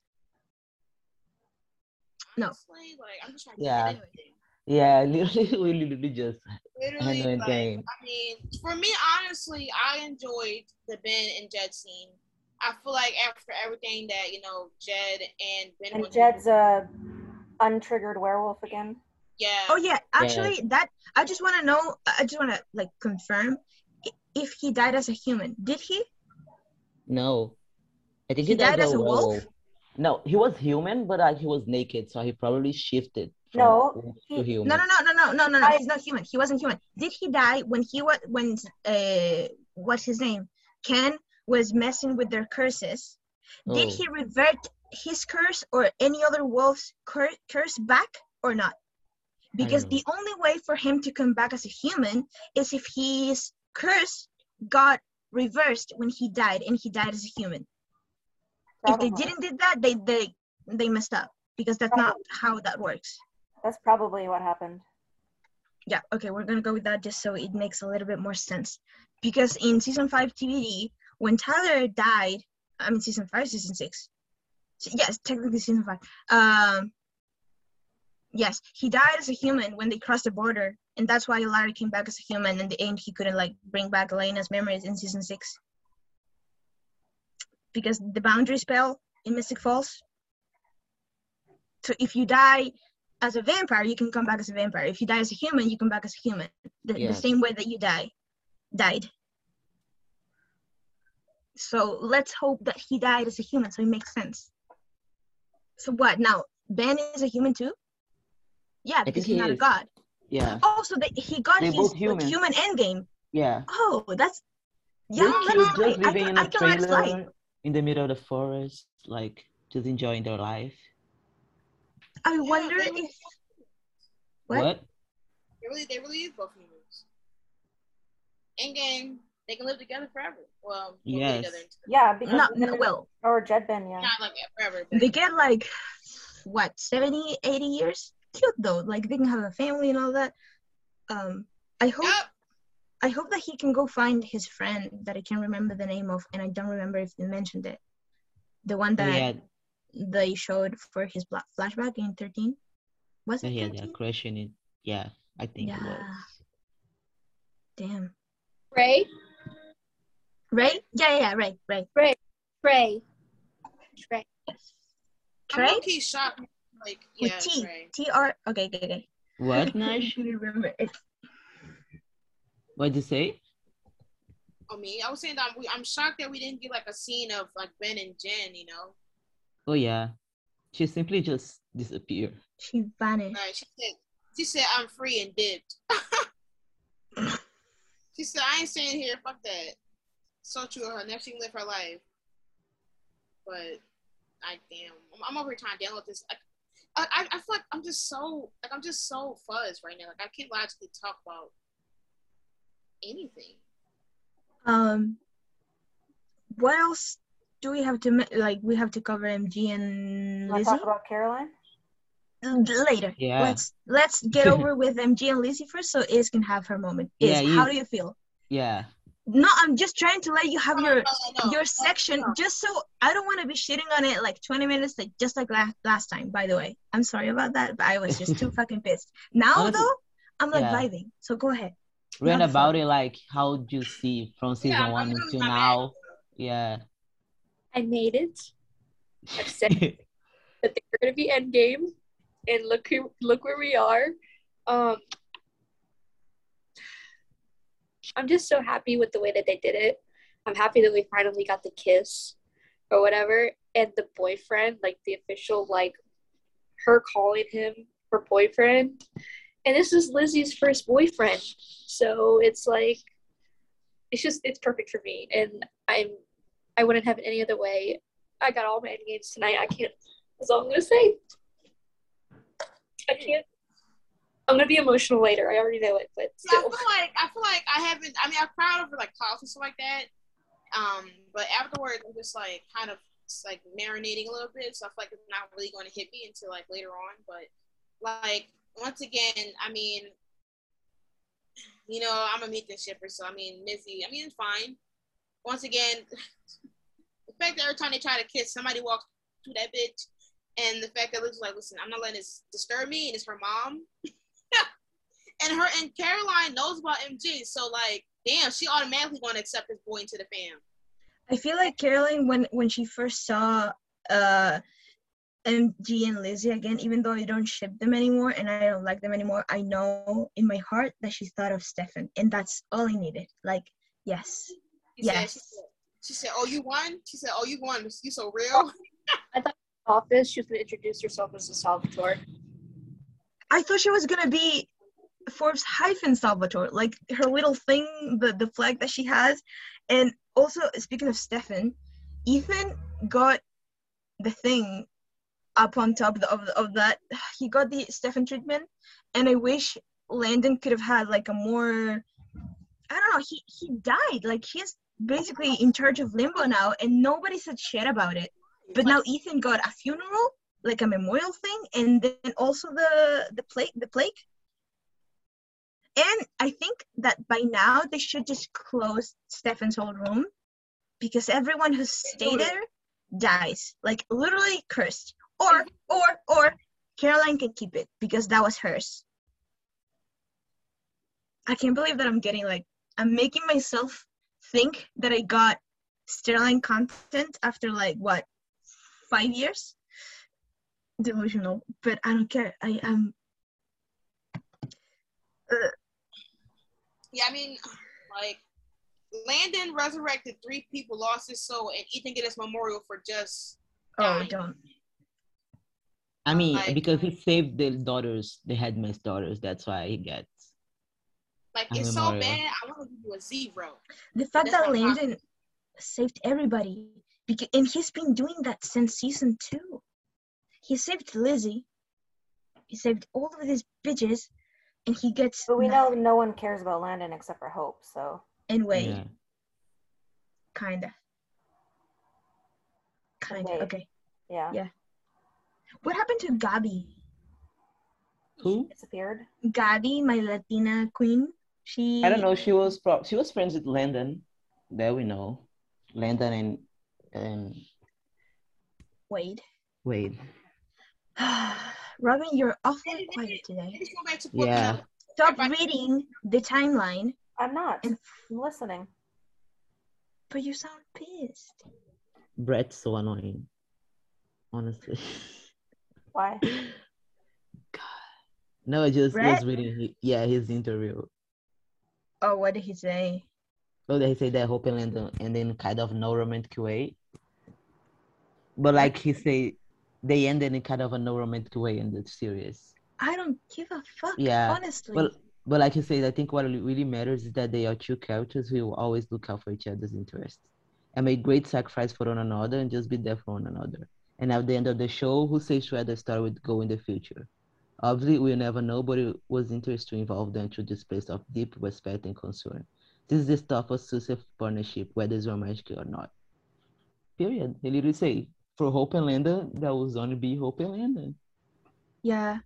No. Honestly, like, I'm just trying to Yeah. get anything. Yeah, literally, we literally just Literally, handling like, game. I mean, for me, honestly, I enjoyed the Ben and Jed scene. I feel like after everything that, you know, Jed and Ben And went Jed's through, a untriggered werewolf again. yeah. Oh yeah, actually, that I just want to know. I just want to like confirm i- if he died as a human. Did he? No, I think He he died died as a wolf? werewolf. No, he was human, but like he was naked, so he probably shifted from No, wolf he- to human. No, no, no, no, no, no, no, no. I- He's not human. He wasn't human. Did he die when he was when uh what's his name? Ken was messing with their curses. Did Oh. he revert his curse or any other wolf's cur- curse back or not? Because know. the only way for him to come back as a human is if his curse got reversed when he died and he died as a human. If they Probably. didn't did that, they they they messed up because that's not how that works. That's probably what happened. Yeah, okay, we're gonna go with that just so it makes a little bit more sense. Because in season five T V D, when Tyler died, I mean season five, season six. Yes, technically season five. Um Yes, he died as a human when they crossed the border, and that's why Larry came back as a human, and the end he couldn't like bring back Elena's memories in season six. Because the boundary spell in Mystic Falls. So if you die as a vampire, you can come back as a vampire. If you die as a human, you come back as a human. The, the Yes. same way that you die, died. So let's hope that he died as a human, so it makes sense. So what now? Ben is a human too? Yeah, think because he's he not a is. god. Yeah, Also, they, he got They're his both like, humans. human endgame. yeah. Oh, that's yeah. They're That's cute, right. just I living can in I a can let it slide. trailer in the middle of the forest, like just enjoying their life. I Yeah, wonder they if really, what? What? they really, they really is both humans. In game, they can live together forever. Well, they'll be Yes. together until- Yeah, because No, Ben- no, well, or Jed Ben, yeah. not like forever. But they get like what seventy, eighty years. Cute though. Like they can have a family and all that. Um, I hope Yep. I hope that he can go find his friend that I can't remember the name of, and I don't remember if they mentioned it. The one Oh, that yeah, they showed for his bla- flashback in thirteen. Was yeah, it he had thirteen? a crush in it. Yeah, I think it was. Yeah. Damn. Ray, Ray? Yeah, yeah, yeah, Ray, Ray. Trey, Trey. I'm Trey? low-key shocked. Like, With yeah, T. Trey. T R. Okay, okay, okay. What, I Nash? couldn't remember it. What'd you say? Oh, me? I was saying that I'm, I'm shocked that we didn't get like a scene of like Ben and Jen. You know? Oh, yeah. she simply just disappeared. She vanished. Right. She said, she said, I'm free and dipped. She said, I ain't staying here. Fuck that. So true of her. Never she can live her life. But, I damn. I'm, I'm over here trying to download this. I, I, I feel like I'm just so, like, I'm just so fuzzed right now. Like, I can't logically talk about anything. Um, what else do we have to, ma- like, we have to cover M G and Want Lizzie? to talk about Caroline? Later. Yeah. Let's let's get over with M G and Lizzie first, so Iz can have her moment. Iz, Yeah, you- how do you feel? Yeah. No, I'm just trying to let you have No, your no, no, no. your section, No. just so I don't want to be shitting on it like twenty minutes, like just like last last time. By the way, I'm sorry about that, but I was just too fucking pissed. Now Honestly, though, I'm like yeah. vibing. So go ahead. Read Have about fun. it, like how do you see from season I'm- one I'm until not mad. now? Yeah. I made it. I've said that they're going to be Endgame, and look who, look where we are. Um, I'm just so happy with the way that they did it. I'm happy that we finally got the kiss or whatever, and the boyfriend, like the official, like her calling him her boyfriend. And this is Lizzie's first boyfriend, so it's like it's just it's perfect for me, and I'm I wouldn't have it any other way. I got all my end games tonight. I can't. That's all I'm gonna say. I can't. I'm gonna be emotional later. I already know it, but Yeah, I still. feel like I feel like I haven't. I mean, I cried over like clouds and stuff like that. Um, but afterwards, I'm just like kind of like marinating a little bit. So I feel like it's not really going to hit me until like later on. But like once again, I mean, you know, I'm a Meek shipper, so I mean, Missy. I mean, it's fine. Once again, the fact that every time they try to kiss, somebody walks through that bitch, and the fact that Liz's like, listen, I'm not letting this disturb me, and it's her mom. And her and Caroline knows about M G, so like, damn, she automatically going to accept this boy into the fam. I feel like Caroline, when when she first saw uh M G and Lizzie again, even though I don't ship them anymore and I don't like them anymore, I know in my heart that she thought of Stefan, and that's all I needed. Like, yes, She said, yes. she said, she said, oh, you won? She said, oh, you won. You so real? Office, she was gonna introduce herself as a Salvatore. I thought she was gonna be Forbes hyphen Salvatore, like her little thing, the the flag that she has. And also, speaking of Stefan, Ethan got the thing up on top of, of, of that. He got the Stefan treatment, and I wish Landon could have had like a more, I don't know, he, he died. Like, he's basically in charge of Limbo now, and nobody said shit about it. But now Ethan got a funeral, like a memorial thing, and then also the the plague, the plague. And I think that by now they should just close Stefan's whole room, because everyone who stayed there dies, like literally cursed. Or or or Caroline can keep it because that was hers. I can't believe that I'm getting like I'm making myself think that I got Sterling content after like what five years. Delusional, but I don't care. I am. Uh, Yeah, I mean, like, Landon resurrected three people, lost his soul, and Ethan get his memorial for just oh, dying. don't. I mean, Like- because he saved the daughters, the headman's daughters. That's why he gets. Like, A it's so memorial. bad, I want to give you a zero. The fact That's that not Landon saved everybody, because and he's been doing that since season two. He saved Lizzie. He saved all of these bitches, and he gets. But we know nothing. no one cares about Landon except for Hope, so. And Wade, Yeah. kinda. Kinda. Wade. Okay. Yeah. Yeah. What happened to Gabi? Who? Disappeared. Gabi, my Latina queen. She. I don't know. She was pro- she was friends with Landon. There we know. Landon and and Wade. Wade. Robin, you're awfully quiet today. Let's go back to Yeah. Brooklyn. Stop Everybody- reading the timeline, I'm not. And- I'm listening. but you sound pissed. Brett's so annoying. Honestly. Why? No, I just Brett? was reading. His, yeah, his interview. Oh, what did he say? So they say that Hope and Landon, and then kind of no romantic way. But like he say, they ended in kind of a no romantic way in the series. I don't give a fuck, Yeah. honestly. But but like you said, I think what really matters is that they are two characters who will always look out for each other's interests and make great sacrifice for one another and just be there for one another. And at the end of the show, who says where the story would go in the future? Obviously, we'll never know, but it was interesting to involve them through this place of deep respect and concern. This is the stuff of successful partnership, whether it's romantic or not. Period. They literally say, for Hope and Landon, that was only be Hope and Landon. Yeah.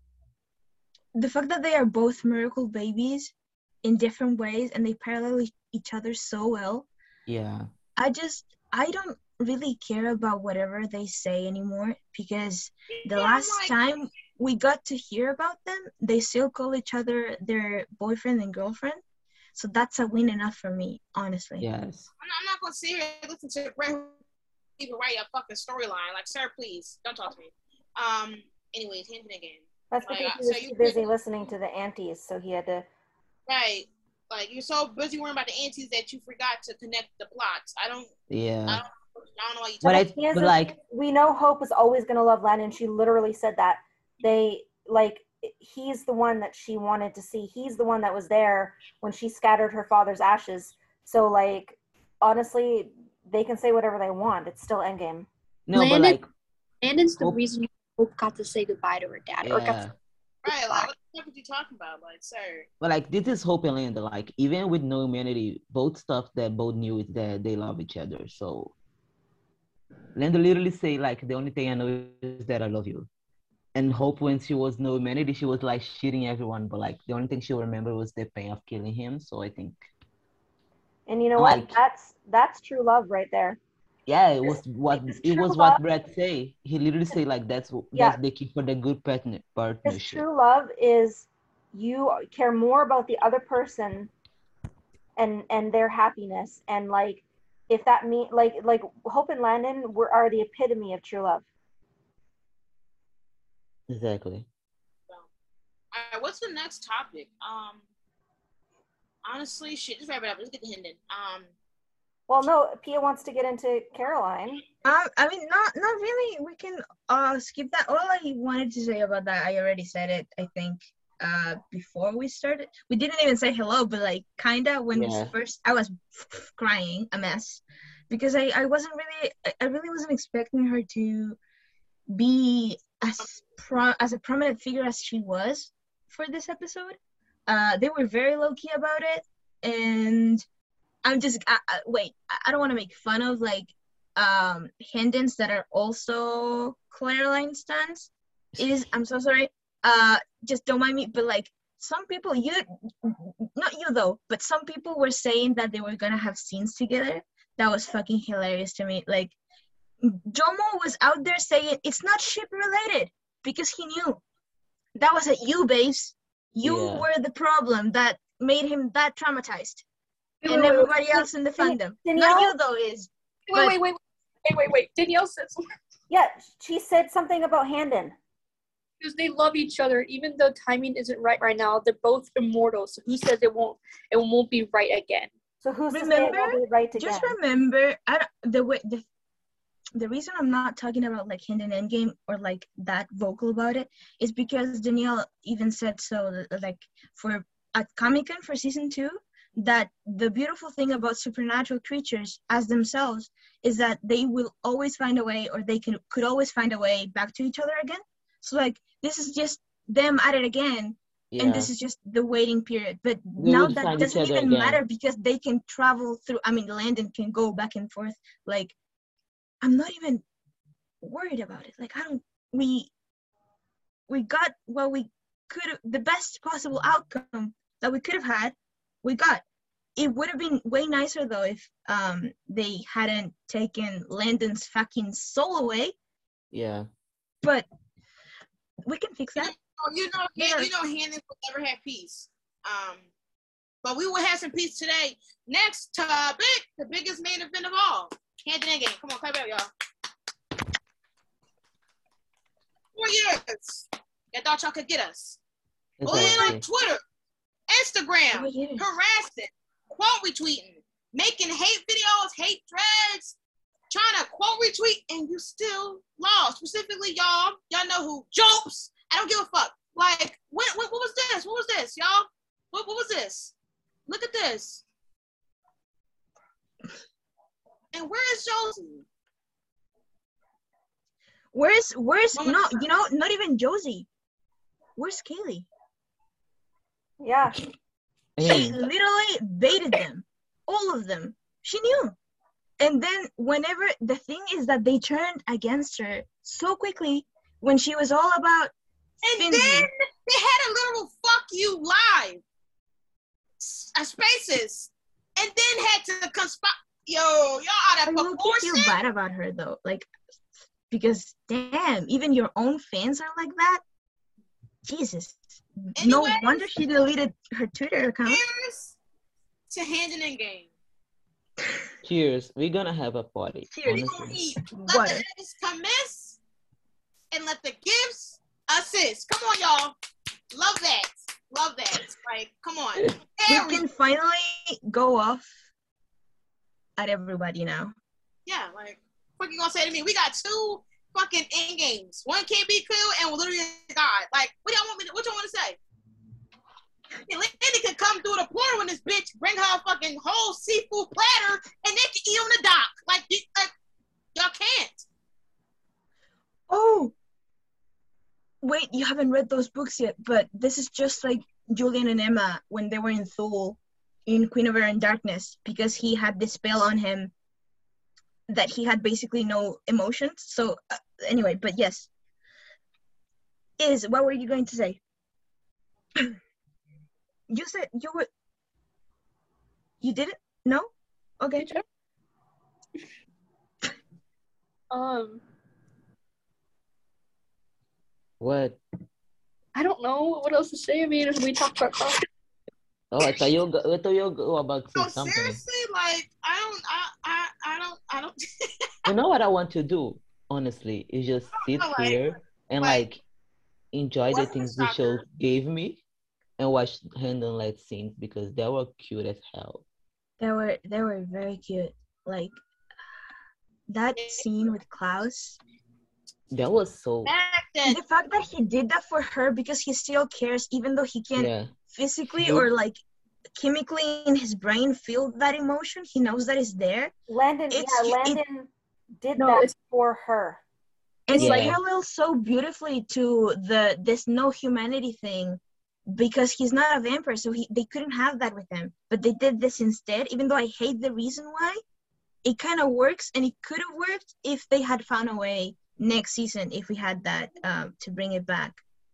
The fact that they are both miracle babies in different ways and they parallel e- each other so well. Yeah. I just, I don't really care about whatever they say anymore because the Yeah, last like- time we got to hear about them, they still call each other their boyfriend and girlfriend. So that's a win enough for me, honestly. Yes. I'm not, I'm not gonna sit here and listen to Brett even write a fucking storyline. Like, sir, please don't talk to me. Um. Anyways, Hendon again. That's Like, because uh, he so was you too could- busy listening to the aunties, so he had to. Right. Like, you're so busy worrying about the aunties that you forgot to connect the plots. I don't. Yeah. I don't. I don't know why you. But talk- I, He is but a- like, we know Hope is always going to love Landon. She literally said that. They, like, he's the one that she wanted to see. He's the one that was there when she scattered her father's ashes. So, like, honestly, they can say whatever they want. It's still Endgame. no, but Landon- like, Landon's the Hope- reason Hope got to say goodbye to her dad. Or got yeah. to, Right. Like, what the fuck are you talking about? Like, sir. But like, this is Hope and Landon. Like, even with no humanity, both stuff that both knew is that they love each other. So, Landon literally say like, the only thing I know is that I love you. And Hope, when she was no humanity, she was like shitting everyone. But like, the only thing she remember was the pain of killing him. So I think, And you know Like- what? That's that's true love right there. yeah, it was what It's it true was love. what Brett say. He literally say like, that's Yeah. that's the key for the good partner Because partnership. true love is you care more about the other person and and their happiness. And like, if that mean like like Hope and Landon were are the epitome of true love. Exactly. All right. What's the next topic? Um. Honestly, shit. Just wrap it up. Let's get to Hendon. Um. Well, no, Pia wants to get into Caroline. Um, I mean, not not really. We can uh skip that. All I wanted to say about that, I already said it. I think uh before we started, we didn't even say hello, but like kinda when Yeah. we first, I was crying a mess because I I wasn't really I- I really wasn't expecting her to be as pro as a prominent figure as she was for this episode. Uh, they were very low key about it, and I'm just I, I, wait. I, I don't want to make fun of like um Hendons that are also Caroline stans. It is. I'm so sorry. Uh, just don't mind me. But like some people, you not you though, but some people were saying that they were gonna have scenes together. That was fucking hilarious to me. Like Jomo was out there saying it's not ship related because he knew that was at you, babes. You Yeah. were the problem that made him that traumatized, Wait, and wait, wait, everybody else in the Danielle- fandom. Danielle- Not you though is. wait, wait, wait, wait, wait, wait. Danielle said something. Yeah, she said something about Handon. Because they love each other, even though timing isn't right right now. They're both immortal, so who says it won't it won't be right again? So who's to say it Remember? won't be right again? Just remember, I don't, the way the the reason I'm not talking about like Hendon Endgame or like that vocal about it is because Danielle even said so. Like for at Comic Con for season two, that the beautiful thing about supernatural creatures as themselves is that they will always find a way, or they can could always find a way back to each other again. So like this is just them at it again. Yeah. And this is just the waiting period. But They now would that find each doesn't other even again. matter because they can travel through. I mean, Landon can go back and forth. Like, I'm not even worried about it. Like, I don't. We we got what we could. The best possible outcome that we could have had, we got. It would have been way nicer though if um they hadn't taken Landon's fucking soul away. Yeah. But we can fix that. Oh, you know, Yeah. you know, Hendon will never have peace. Um, but we will have some peace today. Next topic, the biggest main event of all, Hendon Endgame. Come on, clap it up, y'all. Four years. I thought y'all could get us. Bullying on Exactly. Twitter, Instagram, Oh, yeah. harassing, quote retweeting, making hate videos, hate threads, trying to quote whole retweet, and you still lost. Specifically, y'all, y'all know who? Jopes. I don't give a fuck. Like, what, what, what was this? What was this, y'all? What, what was this? Look at this. And where is Josie? Where's where's Mama- no, you know, not even Josie. Where's Kaylee? Yeah. She Hey, literally baited them, all of them. She knew. And then whenever the thing is that they turned against her so quickly when she was all about And Finley. then they had a literal fuck you live. S- uh, spaces. And then had to conspire. Yo, y'all out I of low-key feel proportion. bad about her though, like because damn, even your own fans are like that. Jesus, no Anyways. wonder she deleted her Twitter account. Cheers to Handing in Game. cheers. We're gonna have a party. Cheers. We gonna Honestly. eat. Let Water. the heads commence and let the gifts assist. Come on, y'all. Love that. Love that. Like, come on. We There we can finally go off at everybody now. Yeah, like, what you gonna say to me? We got two fucking end games. One can't be killed and we're literally God. Like, what y'all want me to, what y'all want to say? And Landy could come through the portal in this bitch, bring her a fucking whole seafood platter, and they can eat on the dock. Like, you, like y'all can't. Oh, wait, you haven't read those books yet, but this is just like Julian and Emma when they were in Thule in Queen of Air and Darkness, because he had this spell on him that he had basically no emotions. So uh, anyway, but yes. Is, what were you going to say? You said you were, you didn't? No? Okay. Um, What? I don't know what else to say. I mean, we talked about Carl. Oh, I thought you were, go- I thought you were go- about to No, say something. seriously, like, I don't, I, I, I don't, I don't. You know what I want to do, honestly, is just sit like- here and like, like enjoy the wasn't a things the show shocker. gave me and watch Hand and Light scenes because they were cute as hell. They were, they were very cute. Like, that scene with Klaus. That was so Back then, The fact that he did that for her because he still cares, even though he can't yeah. physically He- or like chemically in his brain feel that emotion, he knows that it's there. Landon, It's- yeah, it- Landon did No, that it's- for her. And Yeah. it parallels so beautifully to the this no humanity thing because he's not a vampire, so he they couldn't have that with him. But they did this instead, even though I hate the reason why. It kind of works, and it could have worked if they had found a way next season, if we had that um, to bring it back.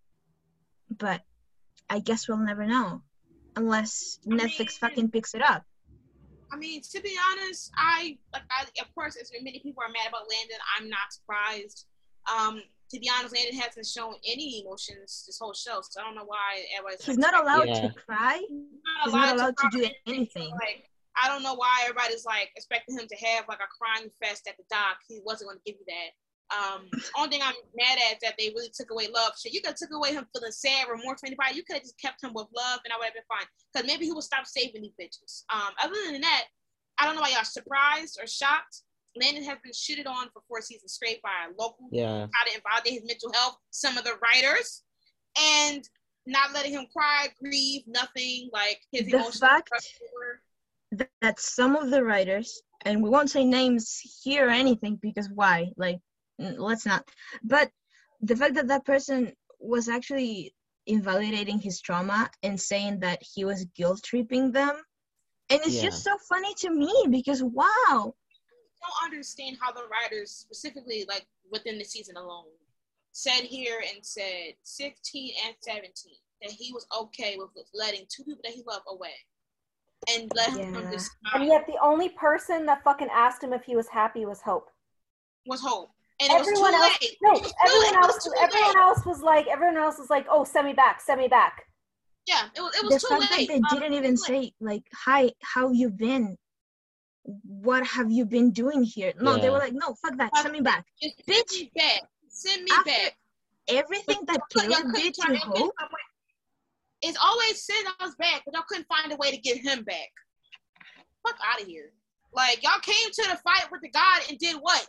But I guess we'll never know unless I Netflix mean- fucking picks it up. I mean, to be honest, I like. I, of course, as many people are mad about Landon, I'm not surprised. Um, to be honest, Landon hasn't shown any emotions this whole show, so I don't know why everybody's. He's not allowed Yeah. to cry. He's He's not allowed to do cry. anything. Like, I don't know why everybody's like expecting him to have like a crying fest at the dock. He wasn't going to give you that. Um, only thing I'm mad at is that they really took away love. Shit, you could have took away him feeling sad, remorse for anybody. You could have just kept him with love, and I would have been fine. Because maybe he would stop saving these bitches. Um, other than that, I don't know why y'all surprised or shocked. Landon has been shitted on for four seasons straight by local Yeah. how to invalidate his mental health, some of the writers, and not letting him cry, grieve, nothing. Like his The emotions. fact- were- Th- that some of the writers, and we won't say names here or anything because why? Like, n- let's not. But the fact that that person was actually invalidating his trauma and saying that he was guilt tripping them, and it's Yeah. just so funny to me because wow, don't understand how the writers, specifically like within the season alone, said here and said sixteen and seventeen that he was okay with letting two people that he loved away and let him Yeah. just And yet the only person that fucking asked him if he was happy was Hope. was Hope. And it was Everyone too else, late. no, It was too- everyone it was else, too everyone late. else was like, everyone else was like, oh, send me back, send me back. Yeah, it was, it the was too fact late. that they Um, didn't it even was late. say like, hi, how you been? What have you been doing here? No, they Yeah. were like, no, fuck that, send me back. Just send Bitch. me back. Send me After back. Everything that Y'all Caleb couldn't did try to to get Hope, some way- It's always send us back, but y'all couldn't find a way to get him back. Fuck out of here. Like, y'all came to the fight with the God and did what?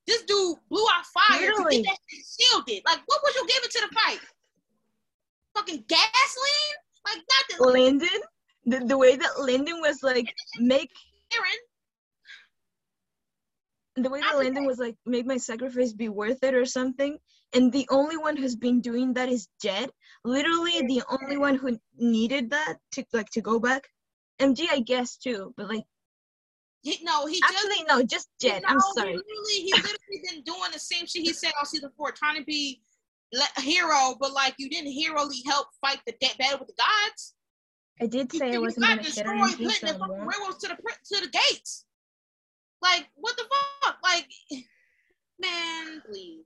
This dude blew out fire Literally. to get that shit shielded. Like, what was you giving to the fight? Fucking gasoline? Like, nothing. Like, Lyndon, the, the way that Lyndon was like, make, Aaron, the way that Lyndon was like, make my sacrifice be worth it or something. And the only one who's been doing that is Jed. Literally the only one who needed that to like to go back. M G, I guess too, but like he, no, he actually just, no, just Jed. no, I'm He sorry. literally, he literally been doing the same shit he said on season four, trying to be a hero, but like you didn't heroically help fight the de- battle with the gods. I did You, say I you wasn't got gonna shit on destroyed, M G, putting so the I fucking won't. werewolves to the pr- to the gates. Like, what the fuck? Like, man, please.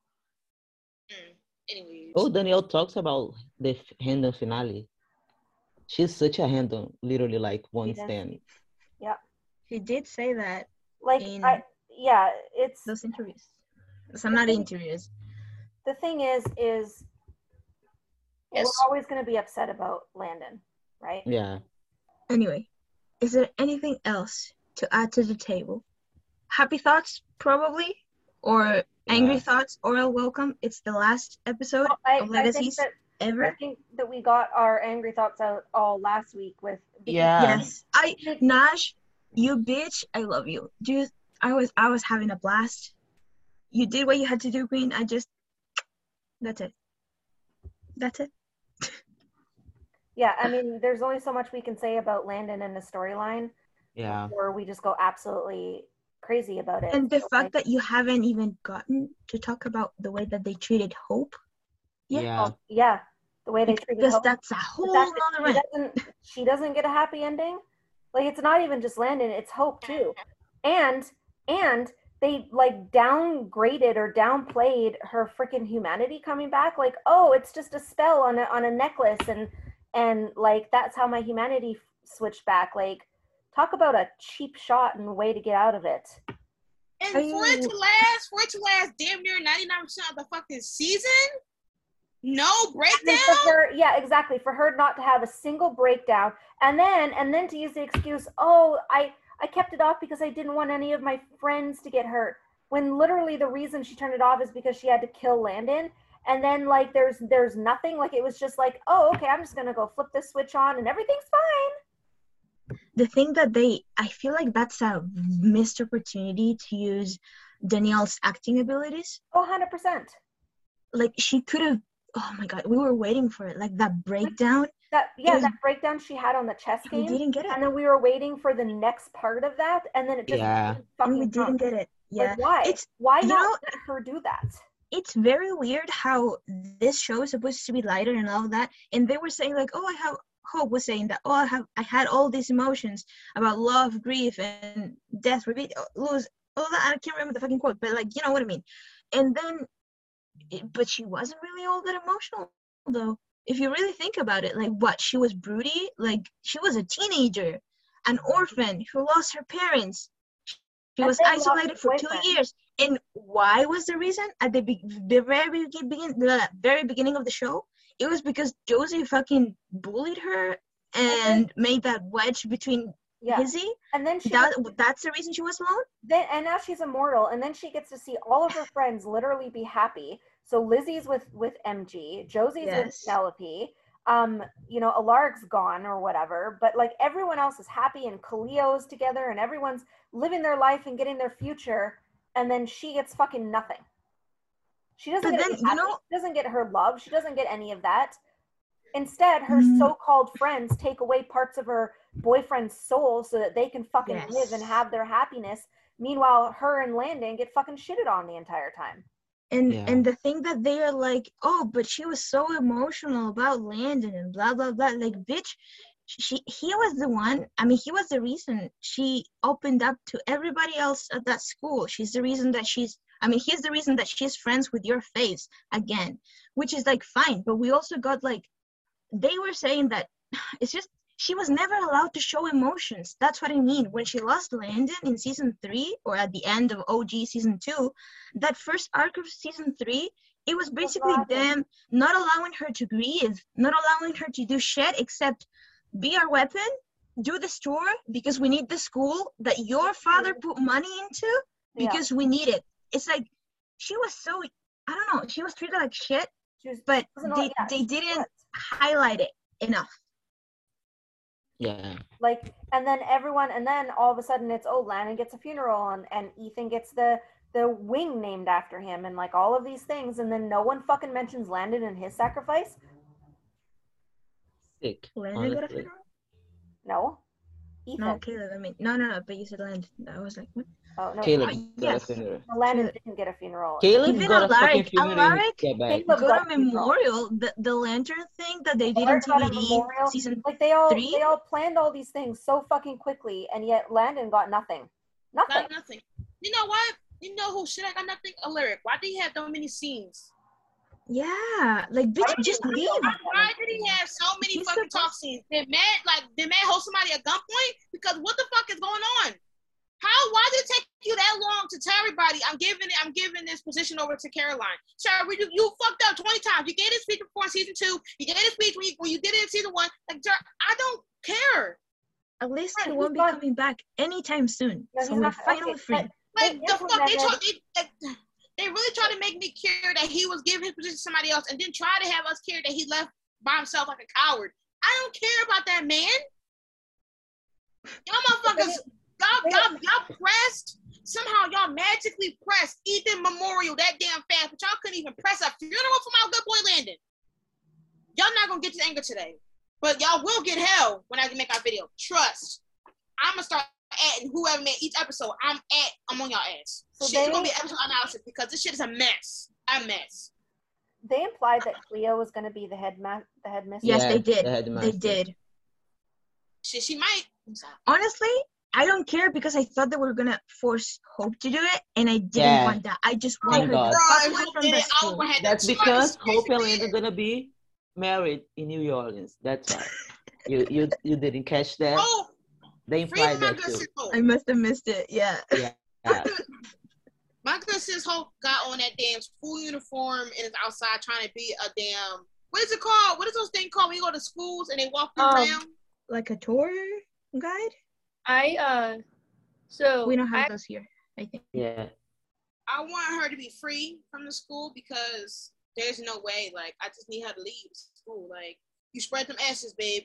Mm. Anyways. Oh, Danielle talks about the f- Handle finale. She's such a handle, literally like one She does. stand. She did say that Like, in I, yeah, it's those interviews. Some not interviews. the thing is, is Yes. we're always going to be upset about Landon, right? Yeah. Anyway, is there anything else to add to the table? Happy thoughts, probably, or angry Yeah. thoughts, or a welcome. It's the last episode Well, I, of I think Legacies that I ever. think that we got our angry thoughts out all last week with because Yeah. Yes, I Nash, you bitch, I love you. Dude, I was I was having a blast. You did what you had to do, Queen. I just that's it. That's it. yeah, I mean, there's only so much we can say about Landon and the storyline, Yeah. or we just go absolutely crazy about it. And the So, fact like, that you haven't even gotten to talk about the way that they treated Hope. Yeah. Yeah. yeah, the way they treated Because Hope, that's a the whole fact that nother she rant. doesn't she doesn't get a happy ending. Like, it's not even just Landon, it's Hope too. And and they like downgraded or downplayed her freaking humanity coming back. Like, oh, it's just a spell on a on a necklace, and and like that's how my humanity f- switched back. Like, talk about a cheap shot and way to get out of it. And Are for it you- to last, for it to last damn near ninety-nine percent of the fucking season, no And breakdown. for her, yeah, exactly. For her not to have a single breakdown, and then and then to use the excuse, oh, I I kept it off because I didn't want any of my friends to get hurt. When literally the reason she turned it off is because she had to kill Landon. And then like there's there's nothing. Like it was just like, oh, okay, I'm just gonna go flip this switch on and everything's fine. The thing that they, I feel like that's a missed opportunity to use Danielle's acting abilities. Oh, one hundred percent. Like she could have, oh my god, we were waiting for it. Like that breakdown, That yeah, was- that breakdown she had on the chess we game. didn't get it. And then we were waiting for the next part of that, and then it just Yeah. didn't And we fucking didn't come. get it. Yeah. Like why? It's, why you not know- let her do that? it's very weird how this show is supposed to be lighter and all of that. And they were saying like, oh, I have, Hope was saying that, oh, I have, I had all these emotions about love, grief, and death, repeat, lose, all that. I can't remember the fucking quote, but like, you know what I mean. And then, it, but she wasn't really all that emotional though. If you really think about it, like what, she was broody, like she was a teenager, an orphan who lost her parents. She And was then lost isolated her for two boyfriend. years. And why was the reason at the, be- the very begin the very beginning of the show? It was because Josie fucking bullied her and made that wedge between Yeah. Hizzy. And then she That that's the reason she was alone. then and now she's immortal, and then she gets to see all of her friends literally be happy. So Lizzie's with with M G, Josie's with Yes. Penelope, um, you know, Alaric's gone or whatever, but like everyone else is happy, and Khalil's together, and everyone's living their life and getting their future, and then she gets fucking nothing. She doesn't But get then, any you happy. know- She doesn't get her love. She doesn't get any of that. Instead, her Mm. so-called friends take away parts of her boyfriend's soul so that they can fucking live and Yes. have their happiness. Meanwhile, her and Landon get fucking shitted on the entire time. And Yeah. and the thing that they are like, oh, but she was so emotional about Landon and blah blah blah. Like, bitch, she he was the one. I mean, he was the reason she opened up to everybody else at that school. She's the reason that she's. I mean, he's the reason that she's friends with your face again, which is like fine. But we also got like, they were saying that it's just she was never allowed to show emotions. That's what I mean. When she lost Landon in season three or at the end of O G season two, that first arc of season three, it was basically allowed them. them not allowing her to grieve, not allowing her to do shit except be our weapon, do the store because we need the school that your father put money into Yeah. because we need it. it's like she was so, I don't know, she was treated like shit, She was, but wasn't all- they yeah, they she didn't was. highlight it enough. Yeah. Like, and then everyone, and then all of a sudden it's, oh, Landon gets a funeral, and, and Ethan gets the the wing named after him, and like all of these things, and then no one fucking mentions Landon and his sacrifice. Sick. Landon got a Honestly. funeral? No, Ethan. No, Caleb. I mean, no, no, no. But you said Landon. I was like, what? Oh no, Caleb Oh, got a yes. funeral. no, Landon Caleb. didn't get a funeral. Caleb Even got a fucking Alaric, funeral in Alaric Quebec. Caleb got got a a funeral. memorial. The the lantern thing that they did in Alaric got a T V D memorial. season. Like they all three? they all planned all these things so fucking quickly, and yet Landon got nothing. Nothing. Got nothing. You know what? You know who should I got nothing? Alaric. Why did he have so many scenes? Yeah, like bitch, just leave. Why did he have so many He's fucking supposed- talk scenes? Did Matt like did Matt hold somebody at gunpoint? Because what the fuck is going on? How? Why did it take you that long to tell everybody I'm giving it? I'm giving this position over to Caroline. Sarah, you, you fucked up twenty times. You gave this speech before in season two. You gave this speech when you, when you did it in season one. Like, Sarah, I don't care. At least Right, he he's won't be not- coming back anytime soon. No, so he's we're not- finally okay, free. but- Like They the fuck, they, implemented- told, they, they, they really tried to make me care that he was giving his position to somebody else, and then try to have us care that he left by himself like a coward. I don't care about that man. Y'all motherfuckers, y'all, y'all, y'all pressed. Somehow y'all magically pressed Ethan Memorial that damn fast, but y'all couldn't even press a funeral for my good boy Landon. Y'all not gonna get to anger today, but y'all will get hell when I make our video. Trust. I'm gonna start adding whoever made each episode. I'm at. I'm on y'all ass. So Shit's they- gonna be episode analysis because this shit is a mess. A mess. They implied that Cleo was going to be the head ma- the headmistress. Yes, Yeah, they did. the They headmaster. did. Shit, she might. I'm sorry. Honestly, I don't care because I thought they were gonna force Hope to do it, and I didn't Yeah. want that. I just Oh want my her God. to Bro, fuck if away Hope from did the it, I school. would have That's to because trust Hope and basically. Landon gonna be married in New Orleans. That's why. You you you didn't catch that? Oh, They free implied my that good too. sis Hope. I must have missed it. Yeah. Yeah. Yeah. My good sis Hope got on that damn school uniform and is outside trying to be a damn. What is it called? What is those things called when you go to schools and they walk you Um, around? Like a tour guide? I uh, so We don't have I, those here, I think. Yeah. I want her to be free from the school because there's no way. Like, I just need her to leave school. Like, you spread them ashes, babe.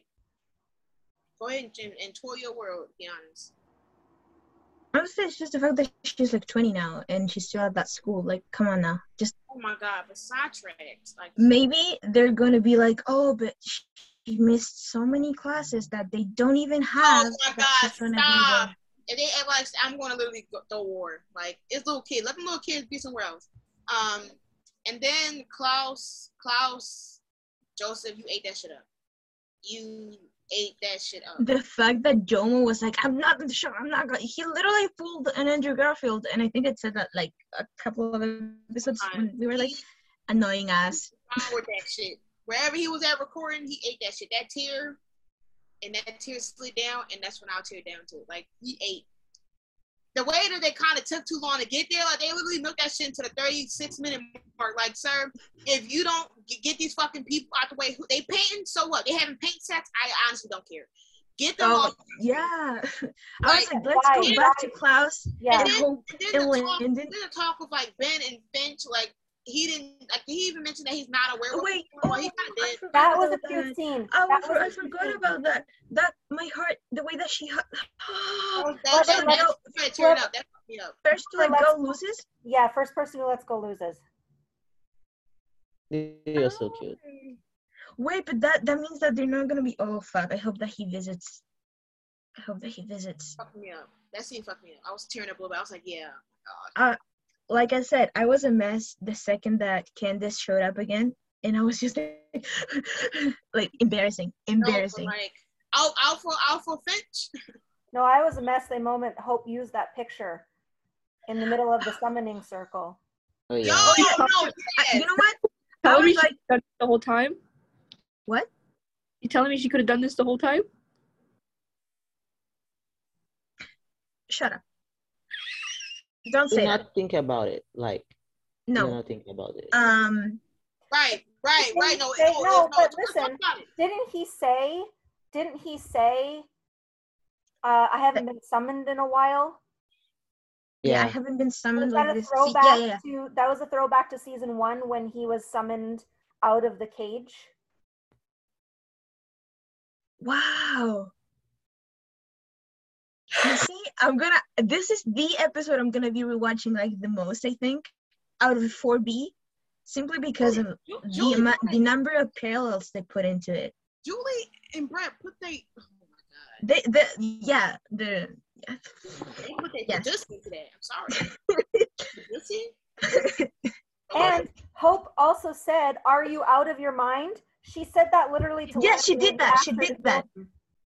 Go ahead and, and tour your world, to be honest. Honestly, it's just the fact that she's like twenty now and she's still at that school. Like, come on now. Just Oh my God, but sidetracked. Like, maybe they're gonna be like, oh, but she missed so many classes that they don't even have. oh my that God, she's gonna be stop. there. If they act like I'm going to literally go to war. Like, it's little kids. Let them little kids be somewhere else. Um, and then Klaus, Klaus, Joseph, you ate that shit up. You ate that shit up. The fact that Jomo was like, I'm not in the show, I'm not going. He literally pulled an Andrew Garfield, and I think it said that like a couple of episodes when we were like annoying us. Devoured that shit. Wherever he was at recording, he ate that shit. That tear, and that tear slid down, and that's when I'll tear down to it. Like, he ate. The way that they kind of took too long to get there, like, they literally milked that shit into the thirty-six minute mark. Like, sir, if you don't g- get these fucking people out the way, who they painting, so what? They having paint sets? I honestly don't care. Get them Oh off. yeah, I was Like, like, let's why? go back to Klaus Yeah. and Hope And then and the talk, Landon. then the talk with like Ben and Finch, like he didn't, like did he even mention that he's not a werewolf? Wait, Well, oh, he kind of I did. forgot That was a about cute that. scene. Oh, That I, was for- a I cute forgot scene. about that. That my heart, the way that she hu- That was, that, Well, that, let's- that, that, that tearing up. That fucked me up. first to So let let's- go loses. Yeah, first person who lets go loses. They are so cute. Wait, but that that means that they're not gonna be. Oh fuck! I hope that he visits. I hope that he visits. Fucked me up. That scene fucked me up. I was tearing up a little bit. I was like, yeah, oh my God. Like I said, I was a mess the second that Candace showed up again, and I was just like, like embarrassing, No, but, embarrassing. like out, out for out for Finch. No, I was a mess the moment Hope used that picture in the middle of the summoning circle. Oh Yo, yeah. yeah. no, I- yes. you know what? I telling me was she like, could have done this the whole time? what? You telling me she could have done this the whole time? Shut up! Don't Do say that. not think about it. Like do No. not think about it. Um. Right, right, right. No, Say- no, no, no, but no, listen. talk about it. Didn't he say? Didn't he say? Uh, I haven't been summoned in a while. Yeah, I Yeah. haven't been Was summoned that like a this. Se- throwback yeah, yeah, yeah. to that was a throwback to season one when he was summoned out of the cage? Wow. You see, I'm gonna. This is the episode I'm gonna be rewatching like the most. I think out of four B, simply because of Ju- the Julie, ama- put- the number of parallels they put into it. Julie and Brett put they. Oh my god. They, the yeah, the yeah. They put their Yes. yes. into that. I'm sorry. Pussy? And Hope also said, "Are you out of your mind?" She said that literally to Yes, she Landon did and that. asked She her to did kill that. him.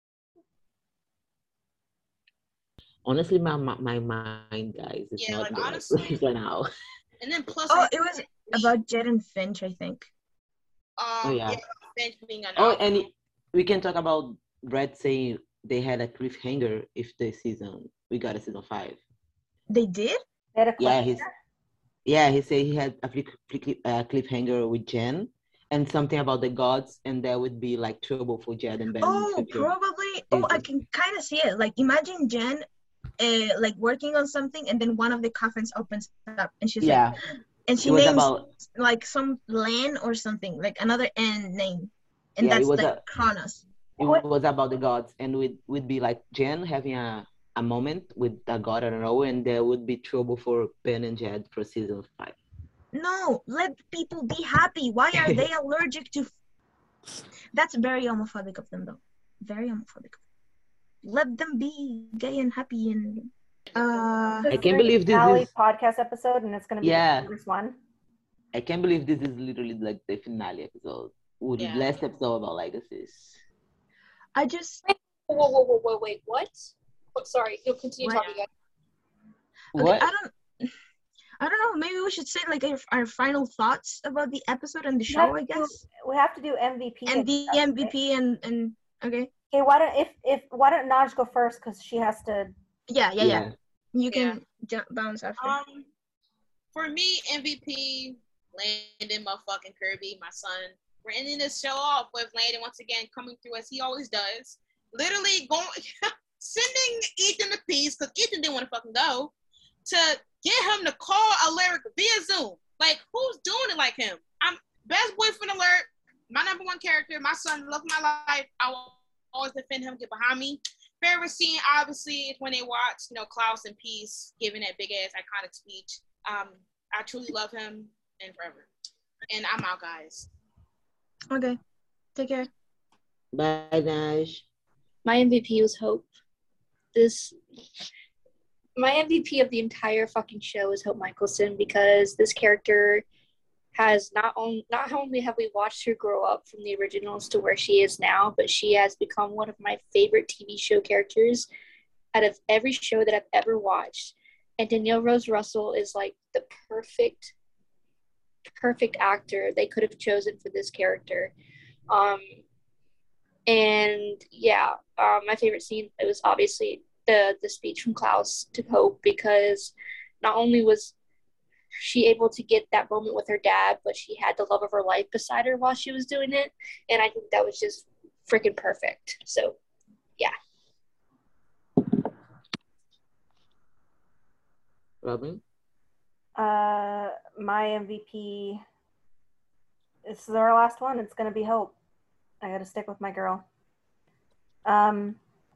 Honestly, my my, my mind, guys, is Yeah, not like, the right honestly- place right now. And then plus, Oh, I- it was about Jed and Finch, I think. um, Oh, yeah. yeah, Finch being an Oh, alpha. and it- we can talk about Brad saying they had a cliffhanger if the season we got a season five. They did? They had a Yeah, cliffhanger? he's yeah he said he had a flick- flick- uh, cliffhanger with Jen and something about the gods, and that would be like trouble for Jed and Ben. in the Oh, future. probably. Oh, I season. can kind of see it. Like, imagine Jen, uh, like working on something, and then one of the coffins opens up, and she's Yeah, like, and she it was names about like some land or something, like another N name, and Yeah, it that's was like a- Kronos. it What- was about the gods, and would would be like Jen having a a moment with a god, I don't know, and there would be trouble for Ben and Jed for season five. No, let people be happy. Why are they allergic to? That's very homophobic of them, though. Very homophobic. Let them be gay and happy and. Uh, This I is can't the believe this finale is- podcast episode, and it's going to be Yeah. the longest one. I can't believe this is literally like the finale episode. With Yeah. last episode about legacies. I just. Whoa, whoa, whoa, whoa, wait, what? Oh, sorry, you'll continue What? talking, guys. Okay, What? I don't. I don't know. Maybe we should say like our, our final thoughts about the episode and the We show. have I to do- guess. We have to do M V P. And the stuff, M V right? P and and okay. Okay, why don't if if why don't Naj go first because she has to. Yeah, yeah, yeah. You Yeah. can jump bounce after. Um, for me, M V P, Landon motherfucking Kirby, my son. We're ending this show off with Landon once again coming through as he always does. Literally going, sending Ethan a piece because Ethan didn't want to fucking go to get him to call Alaric via Zoom. Like, who's doing it like him? I'm best boyfriend alert. My number one character, my son, love of my life. I will always defend him, get behind me. Favorite scene, obviously, is when they watch, you know, Klaus and Peace giving that big ass iconic speech. Um, I truly love him and forever. And I'm out, guys. Okay. Take care. Bye, Nash. My M V P was Hope. This, my M V P of the entire fucking show is Hope Michelson because this character has not only not only have we watched her grow up from the originals to where she is now, but she has become one of my favorite T V show characters out of every show that I've ever watched. And Danielle Rose Russell is like the perfect, perfect actor they could have chosen for this character. Um, and yeah, um, my favorite scene, it was obviously the the speech from Klaus to Hope, because not only was she able to get that moment with her dad, but she had the love of her life beside her while she was doing it. And I think that was just freaking perfect. So, yeah. Robin? Uh, my M V P. This is our last one. It's gonna be Hope. I gotta stick with my girl. Um,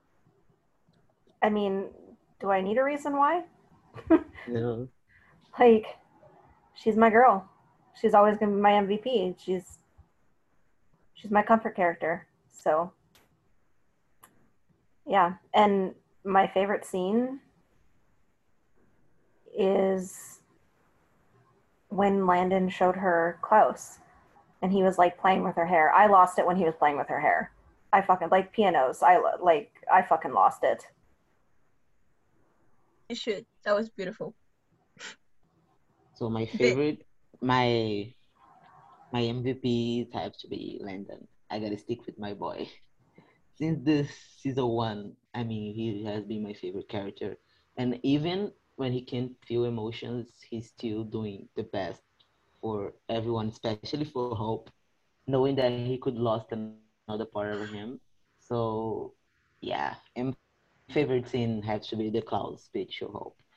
I mean, do I need a reason why? No. Like, she's my girl. She's always gonna be my M V P. She's she's my comfort character. So, yeah. And my favorite scene is when Landon showed her Klaus and he was like playing with her hair. I lost it when he was playing with her hair. I fucking like pianos. I lo- like I fucking lost it. You should. That was beautiful. So my favorite, my my M V Ps have to be Landon. I gotta stick with my boy. Since this season one, I mean, he has been my favorite character. And even when he can't feel emotions, he's still doing the best for everyone, especially for Hope, knowing that he could lost another part of him. So, yeah, and favorite scene has to be the Klaus speech of Hope.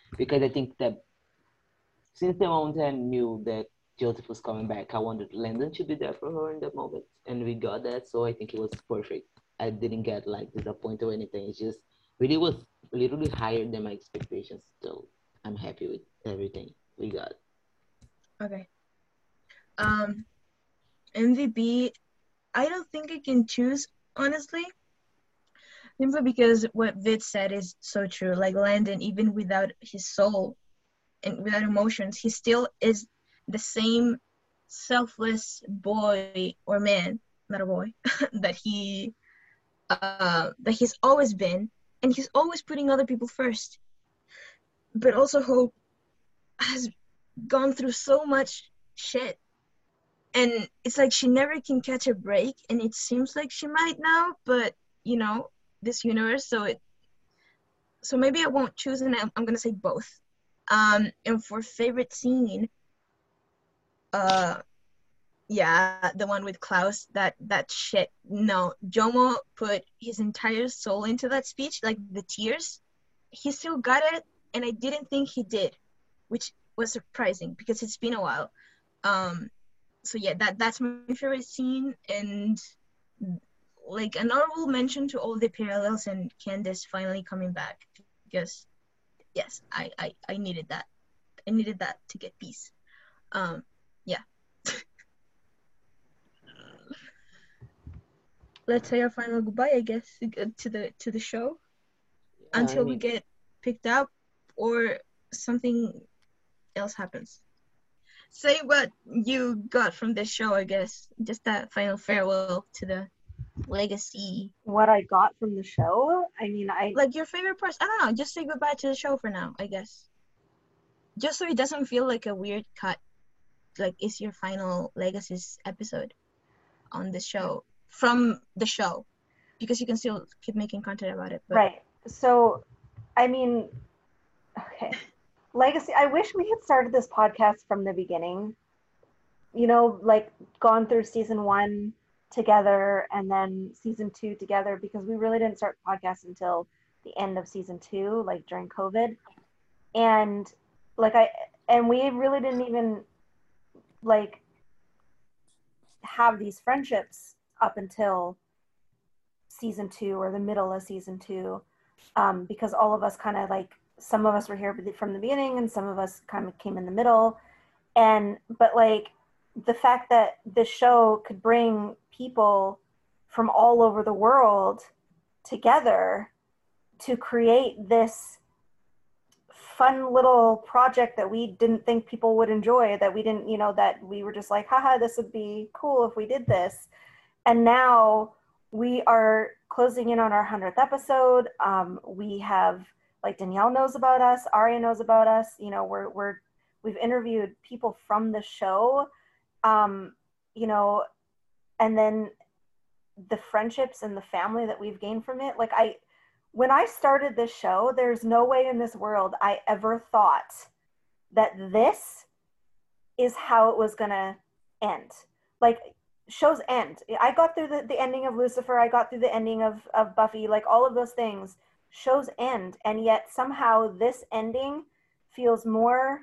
because I think that since the moment I knew that Joseph was coming back, I wanted Landon to be there for her in that moment, and we got that. So I think it was perfect. I didn't get like disappointed or anything. It's just really was literally higher than my expectations. So I'm happy with everything we got. Okay. Um, M V P. I don't think I can choose honestly. Simply because what Vid said is so true. Like Landon, even without his soul and without emotions, he still is the same selfless boy or man, not a boy, that he uh, that he's always been, and he's always putting other people first. But also Hope has gone through so much shit, and it's like she never can catch a break, and it seems like she might now, but you know, this universe, so it so maybe I won't choose, and I'm, I'm gonna say both. Um, and for favorite scene, uh, yeah, the one with Klaus, that that shit. No, Jomo put his entire soul into that speech, like the tears. He still got it, and I didn't think he did, which was surprising because it's been a while. Um, so yeah, that that's my favorite scene, and like an honorable mention to all the parallels and Candace finally coming back, because yes, I, I, I needed that. I needed that to get peace. Um, yeah. Let's say our final goodbye, I guess, to the to the show Yeah, until I we mean, get picked up or something else happens. Say what you got from this show, I guess. Just that final farewell to the legacy. What I got from the show, I mean, I Like your favorite parts. I don't know. Just say goodbye to the show for now, I guess. Just so it doesn't feel like a weird cut. Like it's your final Legacies episode on the show from the show, because you can still keep making content about it. But right. So, I mean, okay, legacy. I wish we had started this podcast from the beginning. You know, like gone through season one together and then season two together, because we really didn't start the podcast until the end of season two, like during COVID. And like I and we really didn't even like have these friendships up until season two or the middle of season two, um, because all of us kind of like, some of us were here from the beginning and some of us kind of came in the middle. And but like the fact that this show could bring people from all over the world together to create this fun little project that we didn't think people would enjoy, that we didn't, you know, that we were just like, haha, this would be cool if we did this. And now we are closing in on our hundredth episode. Um, we have, like, Danielle knows about us, Aria knows about us. You know, we're, we're, we've interviewed people from the show, um, you know, and then the friendships and the family that we've gained from it. Like I, when I started this show, there's no way in this world I ever thought that this is how it was gonna end. Like, shows end. I got through the, the ending of Lucifer, I got through the ending of, of Buffy, like all of those things, shows end, and yet somehow this ending feels more,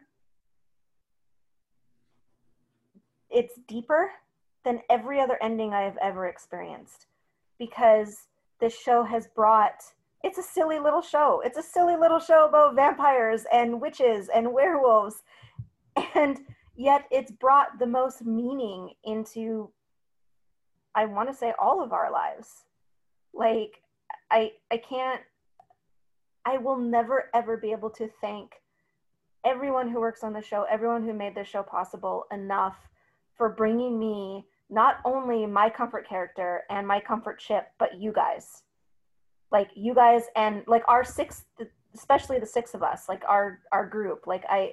it's deeper than every other ending I have ever experienced, because this show has brought, it's a silly little show. It's a silly little show about vampires and witches and werewolves. And yet it's brought the most meaning into, I want to say, all of our lives. Like, I, I can't, I will never, ever be able to thank everyone who works on the show, everyone who made this show possible enough for bringing me not only my comfort character and my comfort ship, but you guys. Like you guys and like our six, especially the six of us, like our, our group, like I,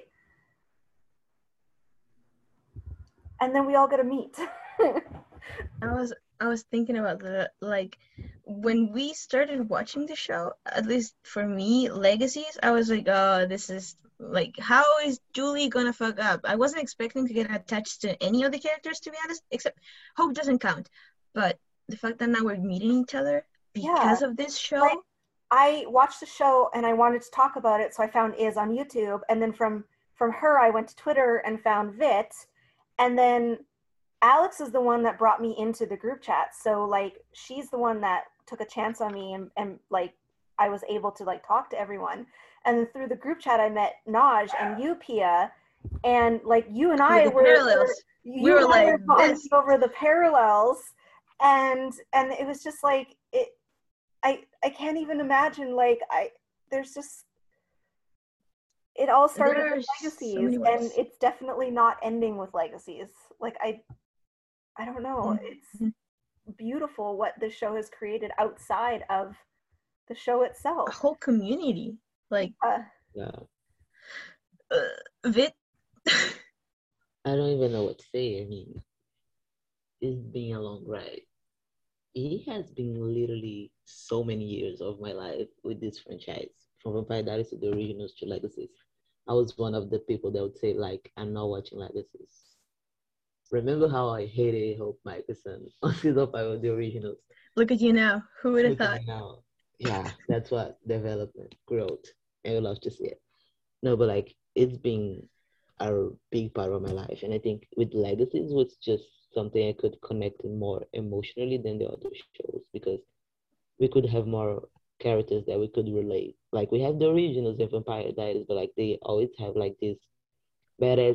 and then we all get to meet. I was I was thinking about the, like, when we started watching the show, at least for me, Legacies, I was like, oh, this is like, how is Julie gonna fuck up? I wasn't expecting to get attached to any of the characters, to be honest, except Hope doesn't count. But the fact that now we're meeting each other because Yeah. of this show, Like, I watched the show and I wanted to talk about it, so I found Iz on YouTube, and then from from her I went to Twitter and found Vit, and then Alex is the one that brought me into the group chat. So like she's the one that took a chance on me, and, and like I was able to like talk to everyone. And then through the group chat I met Naj and you, Pia, and like you and I The were, parallels. were you We were and I like were bonding this. over the parallels, and and it was just like it I I can't even imagine, like I there's just it all started There are with so Legacies, many and ways. it's definitely not ending with Legacies. Like I I don't know. It's Mhm. beautiful what the show has created outside of the show A itself. whole community. Like, Uh, Yeah. uh, Vit. I don't even know what to say. I mean, it's been a long ride. It has been literally so many years of my life with this franchise, from Vampire Diaries to the originals to Legacies. I was one of the people that would say, like, I'm not watching Legacies. Remember how I hated Hope Michelson on season five of the originals? Look at you now. Who would have Look at thought? me now. Yeah, that's what development, growth. I would love to see it. No, but like, it's been a big part of my life. And I think with Legacies was just something I could connect in more emotionally than the other shows, because we could have more characters that we could relate. Like we have the originals of Vampire Diaries, but like they always have like these badass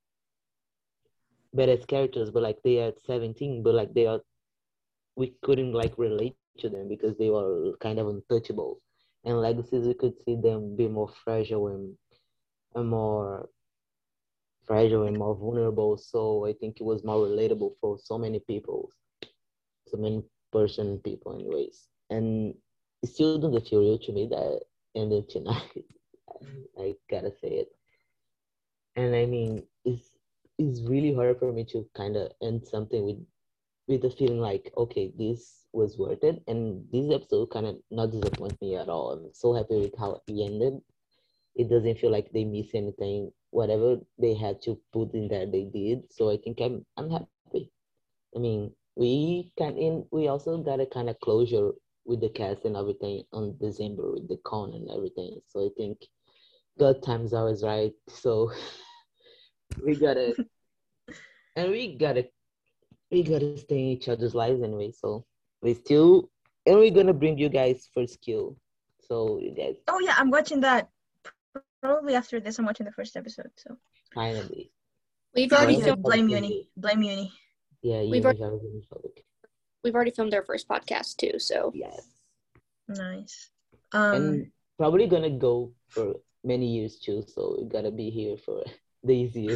badass characters, but like they are at seventeen, but like they are we couldn't like relate to them because they were kind of untouchable. And Legacies we could see them be more fragile and, and more fragile and more vulnerable. So I think it was more relatable for so many people, so many person people anyways. And it still doesn't feel real to me that ended tonight. I gotta say it. And I mean, it's it's really hard for me to kind of end something with with the feeling like, okay, this was worth it. And this episode kind of not disappoint me at all. I'm so happy with how it ended. It doesn't feel like they miss anything. Whatever they had to put in there, they did. So I think I'm I'm happy. I mean, we can in we also got a kind of closure with the cast and everything on December with the con and everything. So I think God time's always right. So we gotta and we gotta we gotta stay in each other's lives anyway. So we still and we're gonna bring you guys first kill. So you guys Oh yeah, I'm watching that. Probably after this, I'm watching the first episode. So finally. We've Well, already blame, filmed. blame Public Uni. T V. Blame Uni. Yeah, We've Uni's already in public. We've already filmed our first podcast too. So Yes. Nice. Um. And probably gonna go for many years too. So we gotta be here for these years.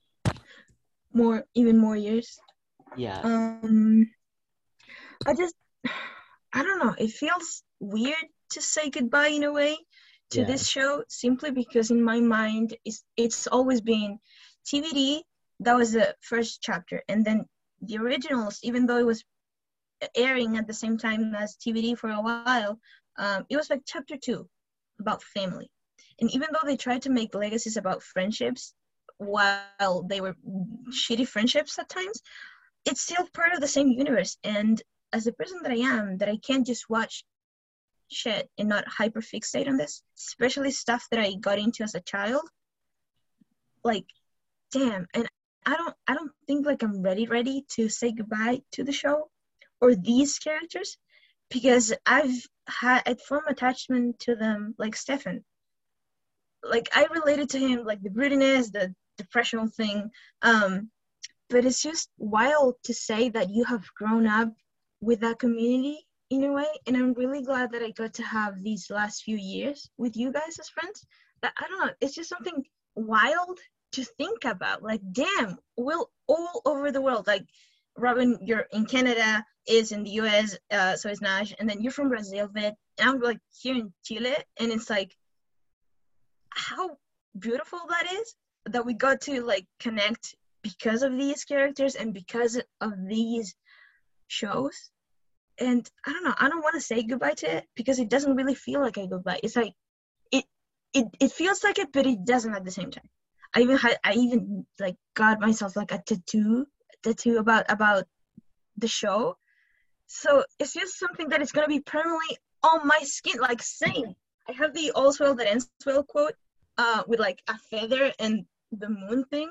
More, even more years. Yeah. Um. I just, I don't know. It feels weird to say goodbye in a way to Yeah. this show, simply because in my mind, it's it's always been T V D. That was the first chapter, and then the originals, even though it was airing at the same time as T V D for a while, um, it was like chapter two about family. And even though they tried to make Legacies about friendships, while they were shitty friendships at times, it's still part of the same universe. And as the person that I am, that I can't just watch shit and not hyper fixate on this, especially stuff that I got into as a child, like, damn. And I don't, I don't think like I'm ready, ready to say goodbye to the show or these characters, because I've had, I'd formed attachment to them, like Stefan. Like I related to him, like the broodiness, the depressional thing. Um, but it's just wild to say that you have grown up with that community in a way, and I'm really glad that I got to have these last few years with you guys as friends. That I don't know, it's just something wild to think about. Like, damn, we're all over the world. Like, Robin, you're in Canada, is in the U S, uh, so is Naj, and then you're from Brazil, Vid, and I'm like here in Chile, and it's like, how beautiful that is that we got to like connect because of these characters and because of these shows. And I don't know, I don't want to say goodbye to it because it doesn't really feel like a goodbye. It's like it it it feels like it, but it doesn't at the same time. I even had I even like got myself like a tattoo tattoo about about the show. So it's just something that is gonna be permanently on my skin, like same. I have the all's well that ends well quote, uh, with like a feather and the moon thing,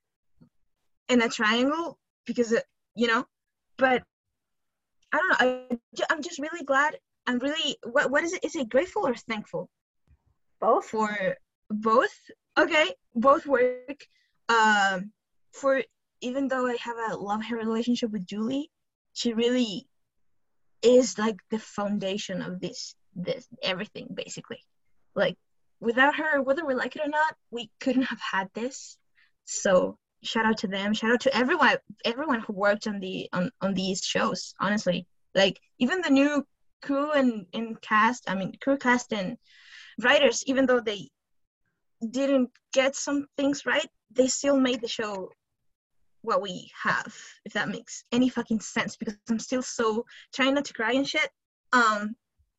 and a triangle because it, you know, but I don't know. I ju- I'm just really glad. I'm really what what is it? Is it grateful or thankful? Both. For both. Okay, both work. Um, for even though I have a love-hate relationship with Julie, she really is like the foundation of this this everything basically. Like without her, whether we like it or not, we couldn't have had this. So shout out to them. Shout out to everyone everyone who worked on the on, on these shows, honestly. Like even the new crew and, and cast, I mean crew cast and writers, even though they didn't get some things right, they still made the show what we have, if that makes any fucking sense, because I'm still so trying not to cry and shit. Um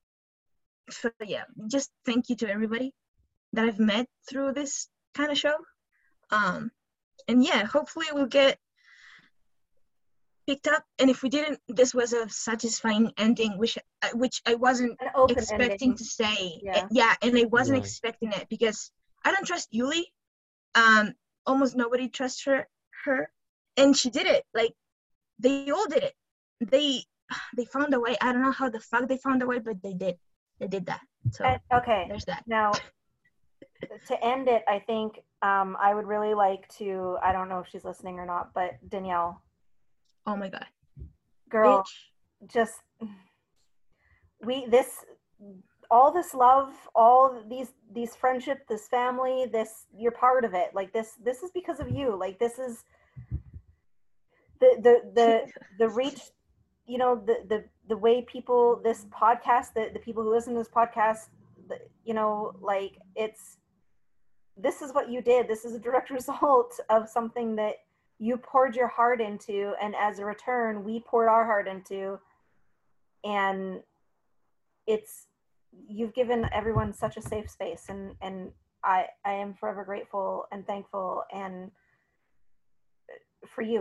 so yeah, just thank you to everybody that I've met through this kind of show. Um and yeah, hopefully we'll get picked up, and if we didn't, this was a satisfying ending, which which I wasn't An open expecting ending. to say. Yeah. yeah and I wasn't Yeah. expecting it because I don't trust Yuli. Um almost nobody trusts her her and she did it. Like they all did it. They they found a way. I don't know how the fuck they found a way, but they did. They did that. So And- okay. there's that. Now, to end it, I think um, I would really like to. I don't know if she's listening or not, but Danielle, Oh my god. girl, Bitch. just we this all this love, all these these friendship, this family, this you're part of it. Like this this is because of you. Like this is the the the the reach, you know, the the the way people this podcast, the the people who listen to this podcast, the, you know, like it's this is what you did. This is a direct result of something that you poured your heart into, and as a return, we poured our heart into, and it's you've given everyone such a safe space, and and I I am forever grateful and thankful and for you.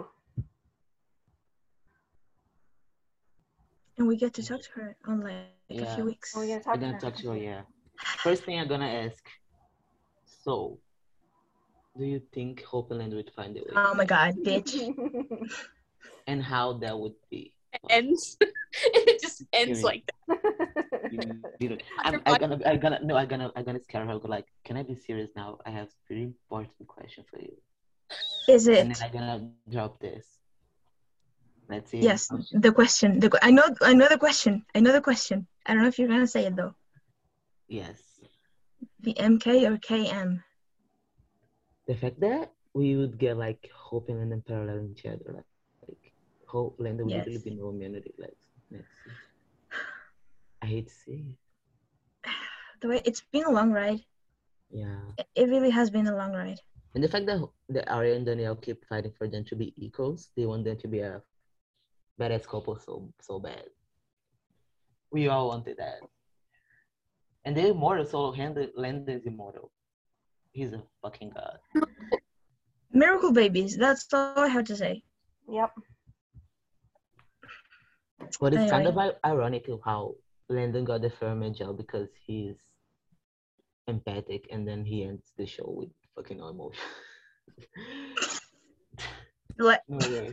And we get to talk to her on like a Yeah. few weeks. Oh, we're gonna We're talk gonna to her. talk to her, yeah. First thing I'm gonna ask. So, do you think Hope and Land would find a way? Oh my god, bitch. And how that would be? It ends. It just ends Period. like that. You didn't- I'm, I'm gonna, I'm gonna, no, I'm gonna, I'm gonna scare her. I'll go like, can I be serious now? I have a very important question for you. Is And it? then I'm gonna drop this. Let's see. Yes, the question. The que- I know. I know the question. I know the question. I don't know if you're gonna say it though. Yes. The M K or K M? The fact that we would get like Hope and Land and parallel each other, like, like Hope Land would Yes. really be no immunity. Like, let's see. I hate to see it. The way it's been a long ride. Yeah. It- It really has been a long ride. And the fact that that Arya and Danielle keep fighting for them to be equals, they want them to be a badass couple so so bad. We all wanted that. And they're immortal, so Land- Landon is immortal. He's a fucking god. Miracle babies. That's all I have to say. Yep. But it's kind of Anyway. i- ironic of how Landon got the fireman job because he's empathic, and then he ends the show with fucking no emotion. Like, No way.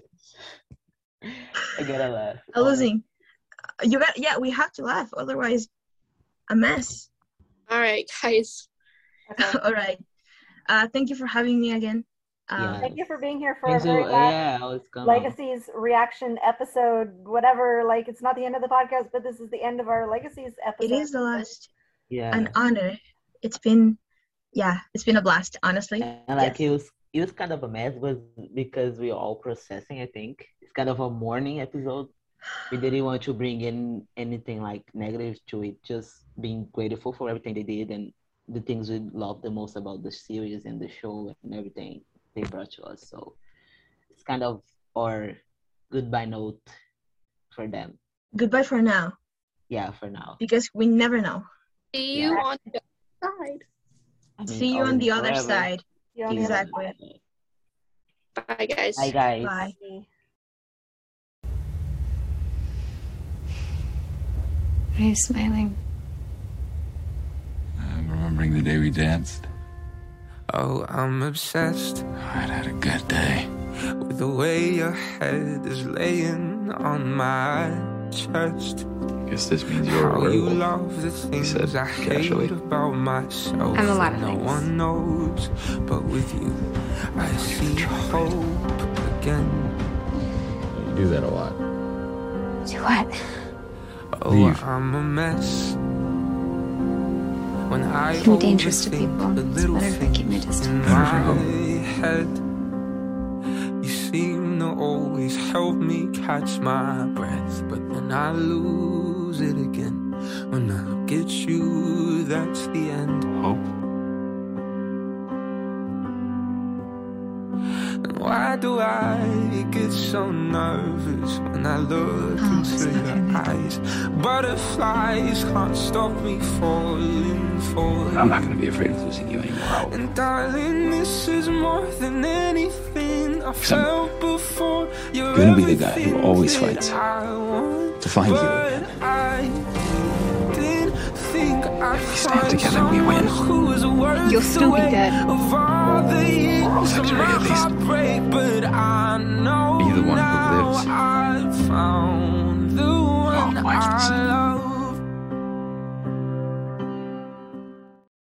I gotta laugh. a losing. You got. Yeah, we have to laugh. Otherwise, a mess. All right, guys. Okay. All right. Uh, thank you for having me again. Um, Yeah. Thank you for being here for Thanks a very for- last yeah, I was gonna. Legacies reaction episode, whatever. Like, it's not the end of the podcast, but this is the end of our Legacies episode. It is the last. Yeah. An honor. It's been, yeah, it's been a blast. Honestly. And like Yes. it was, it was kind of a mess, but because we are all processing, I think it's kind of a morning episode. We didn't want to bring in anything like negative to it. Just being grateful for everything they did and the things we love the most about the series and the show and everything they brought to us. So it's kind of our goodbye note for them. Goodbye for now, Yeah, for now. because we never know. See you Yeah. on the other side. I mean, See you on always the other forever. side. You on the other Exactly. Bye, guys. Bye, guys. Bye. side. Why are you smiling? I'm remembering the day we danced. Oh, I'm obsessed. I'd had a good day. With the way your head is laying on my chest. I guess this means you're a How you werewolf. love the things said I casually. hate about myself. I'm a lot of no things. one knows, but with you, I see hope again. You do that a lot. Do what? Oh, Leave. I'm a mess. When I It can be dangerous to overthink people. the It's little better if I keep my things distance. in Better for my who? head. You seem to always help me catch my breath, but then I lose it again. When I look at you, that's the end. Hope. And why do I get so nervous when I look into your eyes? Butterflies can't stop me falling for you. I'm not gonna be afraid of losing you anymore. Hope. And darling, this is more than anything I felt before. You're gonna be the guy who everything always that fights I want, to find you but again. I didn't think I'd we stand find together, we win. someone who was worth You'll still the be weight dead. of all the years Moral of victory, my at least. heartbreak, but I know Be the one who now lives. I've found the one Oh, Mike, I